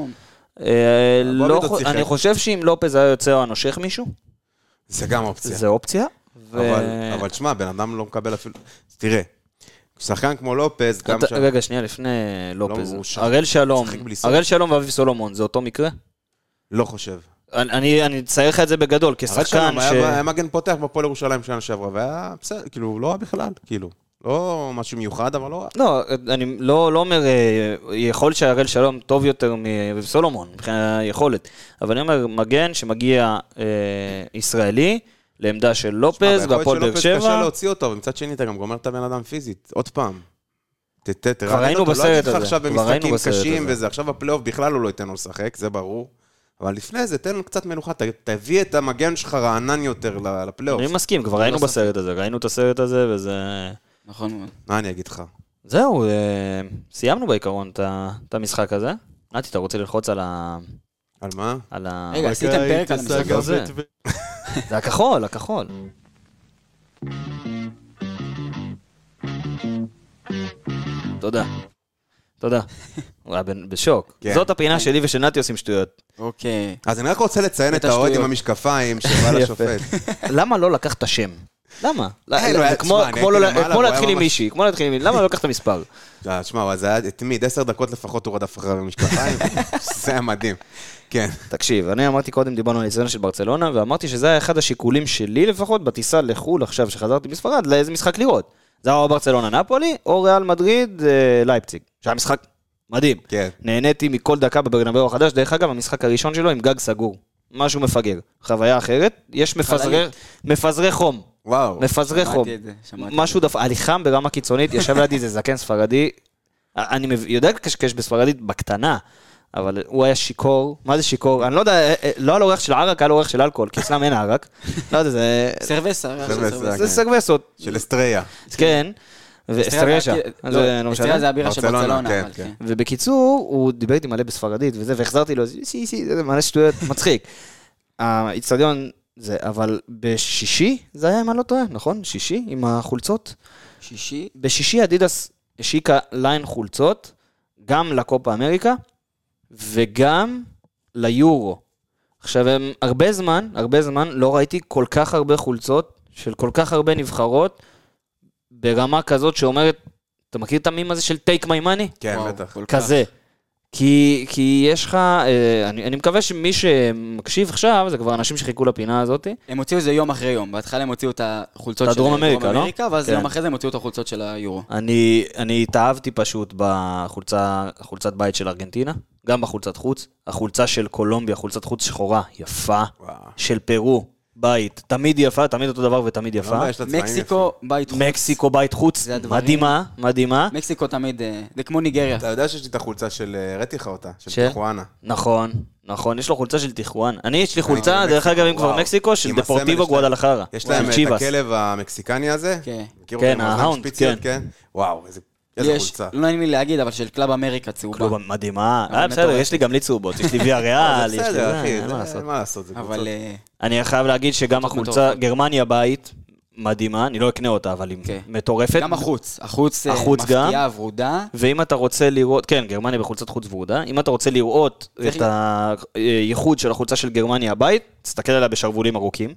אני חושב שאם לופז היה יוצא או הנושך מישהו. זה גם אופציה. זה אופציה. אבל תשמע, בן אדם לא מקבל אפילו... תראה, שחקן כמו לופז, גם ש... רגע, שנייה, לפני לופז. הראל שלום, הראל שלום ואביב סולומון, זה אותו מקרה? לא חושב. אני אצייר לך את זה בגדול, כשחקן ש... היה מגן פותח בפועל ירושלים שנה שעברה, והיה בסדר, כאילו, לא היה בכלל, כאילו. לא משהו מיוחד, אבל לא... לא, אני לא אומר, יכול להיות שהראל שלום טוב יותר מאביב סולומון, מבחינת היכולת, אבל אני אומר, מגן שמגיע ישראלי, לעמדה של לופז, והפועל באר שבע. קשה להוציא אותו, ומצד שני אתה גם גומר את הבן אדם פיזית, עוד פעם. כבר ראינו בסרט הזה. עכשיו במשחקים קשים וזה, עכשיו הפלייאוף בכלל הוא לא ייתן לו לשחק, זה ברור. אבל לפני זה, תן לו קצת מנוחה, תביא את המגן שלך רענן יותר לפלייאוף. אני מסכים, כבר ראינו בסרט הזה, ראינו את הסרט הזה, וזה... נכון מאוד. מה אני אגיד לך? זהו, סיימנו בעיקרון את המשחק הזה. נתי, אתה רוצה ללחוץ על ה... על מה? על ה... רגע, עשיתם פרק על המשחק הזה. זה הכחול, הכחול. תודה. תודה. הוא היה בשוק. זאת הפינה שלי ושל נתי עושים שטויות. אוקיי. אז אני רק רוצה לציין את האוהד עם המשקפיים שבא לשופט. למה לא לקח את השם? למה? כמו להתחיל עם מישהי, כמו להתחיל עם מישהי, למה לא לקח את המספר? תשמע, זה היה תמיד, עשר דקות לפחות הוא רדף אחרי המשקפיים, זה היה מדהים. כן. תקשיב, אני אמרתי קודם, דיברנו על הניסיון של ברצלונה, ואמרתי שזה היה אחד השיקולים שלי לפחות, בטיסה לחול עכשיו שחזרתי בספרד, לאיזה משחק לראות. זה היה או ברצלונה נאפולי, או ריאל מדריד לייפציג. שהיה משחק מדהים. כן. נהניתי מכל דקה בברנבאו החדש, דרך אגב, המשחק הראשון שלו עם גג סגור. משהו מפגר. חוויה אחרת, יש מפזרי חום. וואו. מפזרי חום. משהו דף, הליכם ברמה קיצונית, ישב לידי זה זקן ספרדי. אני יודע קשקש בספרדית בקטנה, אבל הוא היה שיקור. מה זה שיקור? אני לא יודע, לא על אורך של ערק, על אורך של אלכוהול, כי אצלם אין ערק. לא יודע, זה... סרבסה. זה סרבסות. של אסטריה. כן. ואסטריה שם. אסטריה זה הבירה של ברצלונה. ובקיצור, הוא דיבר איתי מלא בספרדית וזה, והחזרתי לו, סי, סי, זה מלא שטויות, מצחיק. האצטדיון זה, אבל בשישי, זה היה אם אני לא טועה, נכון? שישי, עם החולצות? שישי? בשישי אדידס השיקה ליין חולצות, גם לקופה אמריקה, וגם ליורו. עכשיו, הם הרבה זמן, הרבה זמן, לא ראיתי כל כך הרבה חולצות, של כל כך הרבה נבחרות, ברמה כזאת שאומרת, אתה מכיר את המים הזה של take my money? כן, בטח. כזה. כי, כי יש לך, אני, אני מקווה שמי שמקשיב עכשיו, זה כבר אנשים שחיכו לפינה הזאת. הם הוציאו זה יום אחרי יום. בהתחלה הם הוציאו את החולצות של דרום אמריקה, לא? אמריקה, ואז כן. יום אחרי זה הם הוציאו את החולצות של היורו. אני, אני התאהבתי פשוט בחולצה, חולצת בית של ארגנטינה, גם בחולצת חוץ. החולצה של קולומביה, חולצת חוץ שחורה, יפה. וואו. של פרו, בית, תמיד יפה, תמיד אותו דבר ותמיד יפה. מקסיקו, בית חוץ. מקסיקו, בית חוץ, מדהימה, מדהימה. מקסיקו תמיד, זה כמו ניגריה. אתה יודע שיש לי את החולצה של, ראיתי לך אותה, של טיחואנה. נכון, נכון, יש לו חולצה של טיחואנה. אני, יש לי חולצה, דרך אגב, אם כבר מקסיקו, של דפורטיבו גואדלחרה. יש להם את הכלב המקסיקני הזה? כן, ההאונד, כן. וואו, איזה איזה יש, חולצה. לא נעים לי להגיד, אבל של קלאב אמריקה צהובה. קלוב מדהימה. אבל אה, בסדר, מטורף. יש לי גם לי צהובות, יש לי ויה ריאל, יש לי בסדר, זה, אחי, אין מה זה- לעשות. מה לעשות, זה אבל קבוצות. אה, אני חייב להגיד שגם קבוצות החולצה, מטורפות. גרמניה בית, מדהימה, אני לא אקנה אותה, אבל היא כן. מטורפת. גם החוץ, החוץ אה, החוץ גם. מפתיעה, ורודה. ואם אתה רוצה לראות, כן, גרמניה בחולצת חוץ ורודה, אם אתה רוצה לראות צריך- את הייחוד של החולצה של גרמניה הבית, תסתכל עליה בשרבולים ארוכים.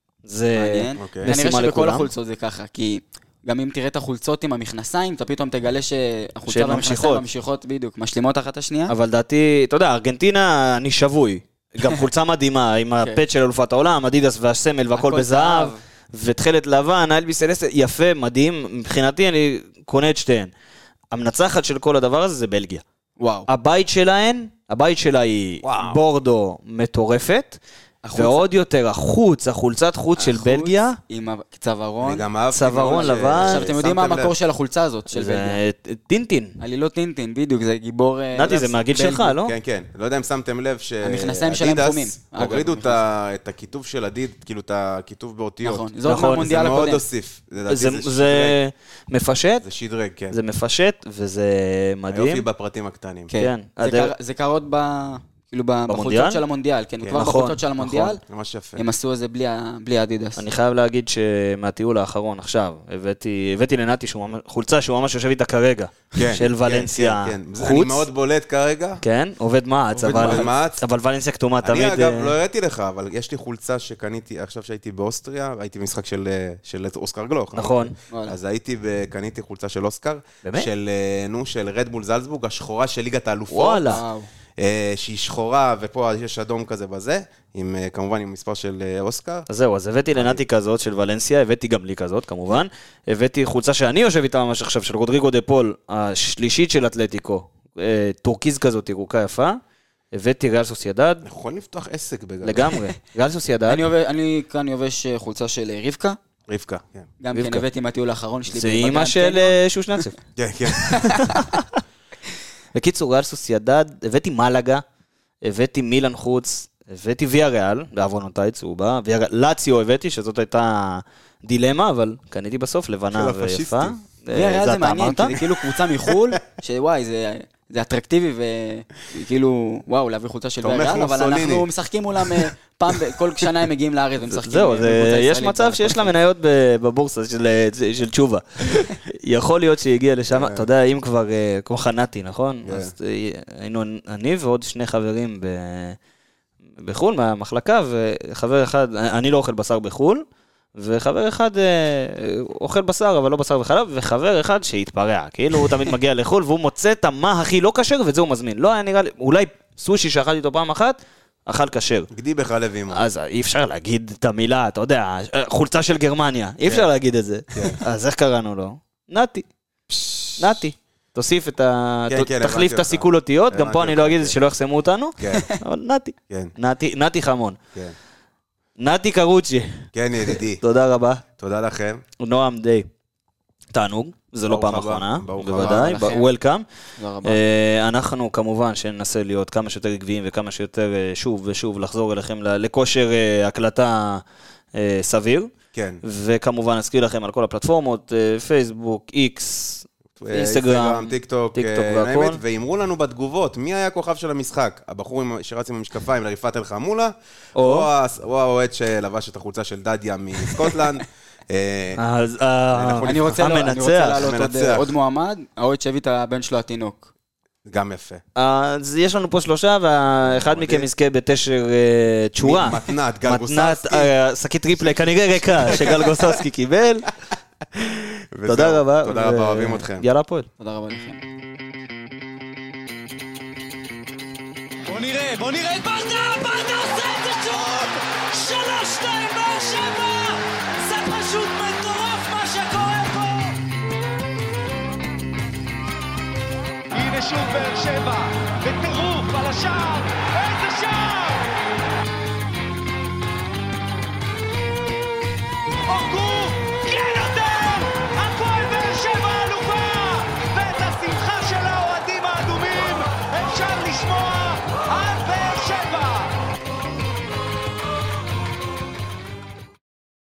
זה מעניין. אוקיי. כנראה משימה שבכל לכולם. החולצות זה ככה, כי גם אם תראה את החולצות עם המכנסיים, אתה פתאום תגלה שהחולצה שהן והמכנסיים ממשיכות. ממשיכות בדיוק, משלימות אחת את השנייה. אבל דעתי, אתה יודע, ארגנטינה, אני שבוי. גם חולצה מדהימה, עם הפט של אלופת העולם, אדידס והסמל והכל הכל בזהב, זהב. ותכלת לבן, אלביס סלסטה, יפה, מדהים. מבחינתי אני קונה את שתיהן. המנצחת של כל הדבר הזה זה בלגיה. וואו. הבית שלהן, הבית שלה היא וואו. בורדו מטורפת, החוץ- ועוד יותר, החוץ, החולצת חוץ של החוץ בלגיה, עם הצווארון. אני גם אהבתי צווארון מאוד ש- לבן. עכשיו, אתם יודעים מה שמתם המקור לב. של החולצה הזאת, של בלגיה? זה טינטין. עלילות טינטין, בדיוק, זה גיבור... אה, נתי, לא זה יודע, מהגיל בלגי. שלך, לא? כן, כן. לא יודע אם שמתם לב המכנסיים שלהם חומים. שאדידס אגב, הורידו את המכנסיים. ה- את הכיתוב של אדיד, כאילו את הכיתוב באותיות. נכון, זה עוד נכון, מהמונדיאל זה מאוד הקודם. הוסיף. לדעתי זה- זה זה שדרג. מפשט, זה שדרג, כן. זה מפשט, וזה מדהים. היופי בפרטים הקטנים. כן. כן. זה הדר- קר- זה קרות ב... כאילו ב- במונדיאל? בחולצות של המונדיאל, כן, כן. כבר נכון, בחולצות של נכון. המונדיאל, ממש יפה. הם עשו את זה בלי ה- בלי אדידס. אני חייב להגיד שמהטיול האחרון עכשיו, הבאתי, הבאתי לנתי שהוא ממש- חולצה שהוא ממש יושב איתה כרגע, כן, של כן, ולנסיה כן, כן. זה- חוץ. אני מאוד בולט כרגע. כן, עובד מעץ, עובד אבל, מעץ. אבל ולנסיה כתומה תמיד... אני אגב, אה, לא הראיתי לך, אבל יש לי חולצה שקניתי, עכשיו שהייתי באוסטריה, הייתי במשחק של, אה, של אוסקר גלוך. נכון. וואלה. אז הייתי וקניתי חולצה של אוסקר. באמת? של, אה, נו, של רדבול זלצבורג, השחורה של ליגת האלופות. וואלה. וואו. אה, שהיא שחורה, ופה יש אדום כזה בזה, עם, אה, כמובן עם מספר של אה, אוסקר. אז זהו, אז הבאתי לנתי כזאת של ולנסיה, הבאתי גם לי כזאת כמובן, הבאתי חולצה שאני יושב איתה ממש עכשיו, של רודריגו דה פול, השלישית של אתלטיקו, אה, טורקיז כזאת, ירוקה יפה, הבאתי ריאל סוסיידד, אנחנו יכולים לפתוח עסק בגלל. לגמרי, ריאל סוסיידד, אני עובד- אני כאן יובש אה, חולצה של אה, רבקה, רבקה, כן. גם כן רבקה. הבאתי מהטיול האחרון שלי. זה בגרנד אימא של קניון. אה, שושנצב. כן, כן. בקיצור, ריאל סוסיידד, הבאתי מלאגה, הבאתי מילאן חוץ, הבאתי ויה ריאל, בעוונותיי צהובה, ויה ריאל- לאציו הבאתי, שזאת הייתה דילמה, אבל קניתי בסוף לבנה של ויפה. הפשיסטים. אה, ויריאל זה אתה מעניין, אמרת? כי זה כאילו קבוצה מחול, שוואי, זה... זה אטרקטיבי וכאילו, וואו, להביא חולצה של תומך ויריאל, אבל מוסוליני. אנחנו משחקים מולם אה, פעם, ב- כל שנה הם מגיעים לארץ ומשחקים. זהו, אה, זה- בקבוצה יש ישראלית. מצב שיש לה מניות ב- בבורסה של- של תשובה. יכול להיות שהיא הגיעה לשם, אתה יודע, אם כבר, אה, כמו חנתי, נכון? כן. אז אה, היינו אני ועוד שני חברים ב- בחו"ל מהמחלקה, וחבר אחד, אני לא אוכל בשר בחו"ל, וחבר אחד אה, אוכל בשר, אבל לא בשר וחלב, וחבר אחד שהתפרע, כאילו הוא תמיד מגיע לחו"ל, והוא מוצא את מה הכי לא כשר, ואת זה הוא מזמין. לא היה נראה לי, אולי סושי שאכלתי אותו פעם אחת, אכל כשר. גדי בחלב אימו. אז אי אפשר להגיד את המילה, אתה יודע, חולצה של גרמניה, אי אפשר להגיד את זה. אז איך קראנו לו? נתי. נתי. תוסיף את ה... כן, כן, תחליף הבנתי את אותך. הסיכול אותיות, גם פה הבנתי אני לא אותך, אגיד את זה כן. שלא יחסמו אותנו, כן, אבל נתי. כן, נתי, נתי חמון. כן. נתי קרוצ'י, כן, ידידי. תודה רבה. תודה לכם. נועם די. תענוג, זה לא ברוך פעם הבא, אחרונה, ברוך בוודאי, הבא לכם. וולקאם. תודה רבה. אה, אנחנו כמובן שננסה להיות כמה שיותר עקביים וכמה שיותר אה, שוב ושוב לחזור אליכם ל- לכושר אה, הקלטה אה, סביר. כן. וכמובן נזכיר לכם על כל הפלטפורמות, אה, פייסבוק, איקס, אינסטגרם, טיק טוק, טיק טוק והכל. ואמרו לנו בתגובות, מי היה הכוכב של המשחק? הבחור עם- שרץ עם המשקפיים לריפת אל חמולה, או- או ה- או האוהד שלבש את החולצה של דדיה מסקוטלנד. אה, אז אה, אנחנו אני רוצה לא- אני רוצה המנצח. להעלות עוד, המנצח. עוד מועמד, האוהד שהביא את הבן שלו התינוק. גם יפה. אז יש לנו פה שלושה, ואחד מדהים. מכם יזכה בתשר אה, תשורה. מתנת, גל מתנת, גוססקי. אה, שקית טריפלה, כנראה ריקה, שגל גוססקי קיבל. וזהו. תודה רבה. תודה ו- רבה, אוהבים אתכם. יאללה הפועל. תודה רבה לכם. בוא נראה, בוא נראה את ברדה, ברדה עושה את זה שוב! שלוש, שתיים, באר שבע! זה פשוט מטורף מה שקורה פה! הנה שוב באר שבע, בטירוף על השער,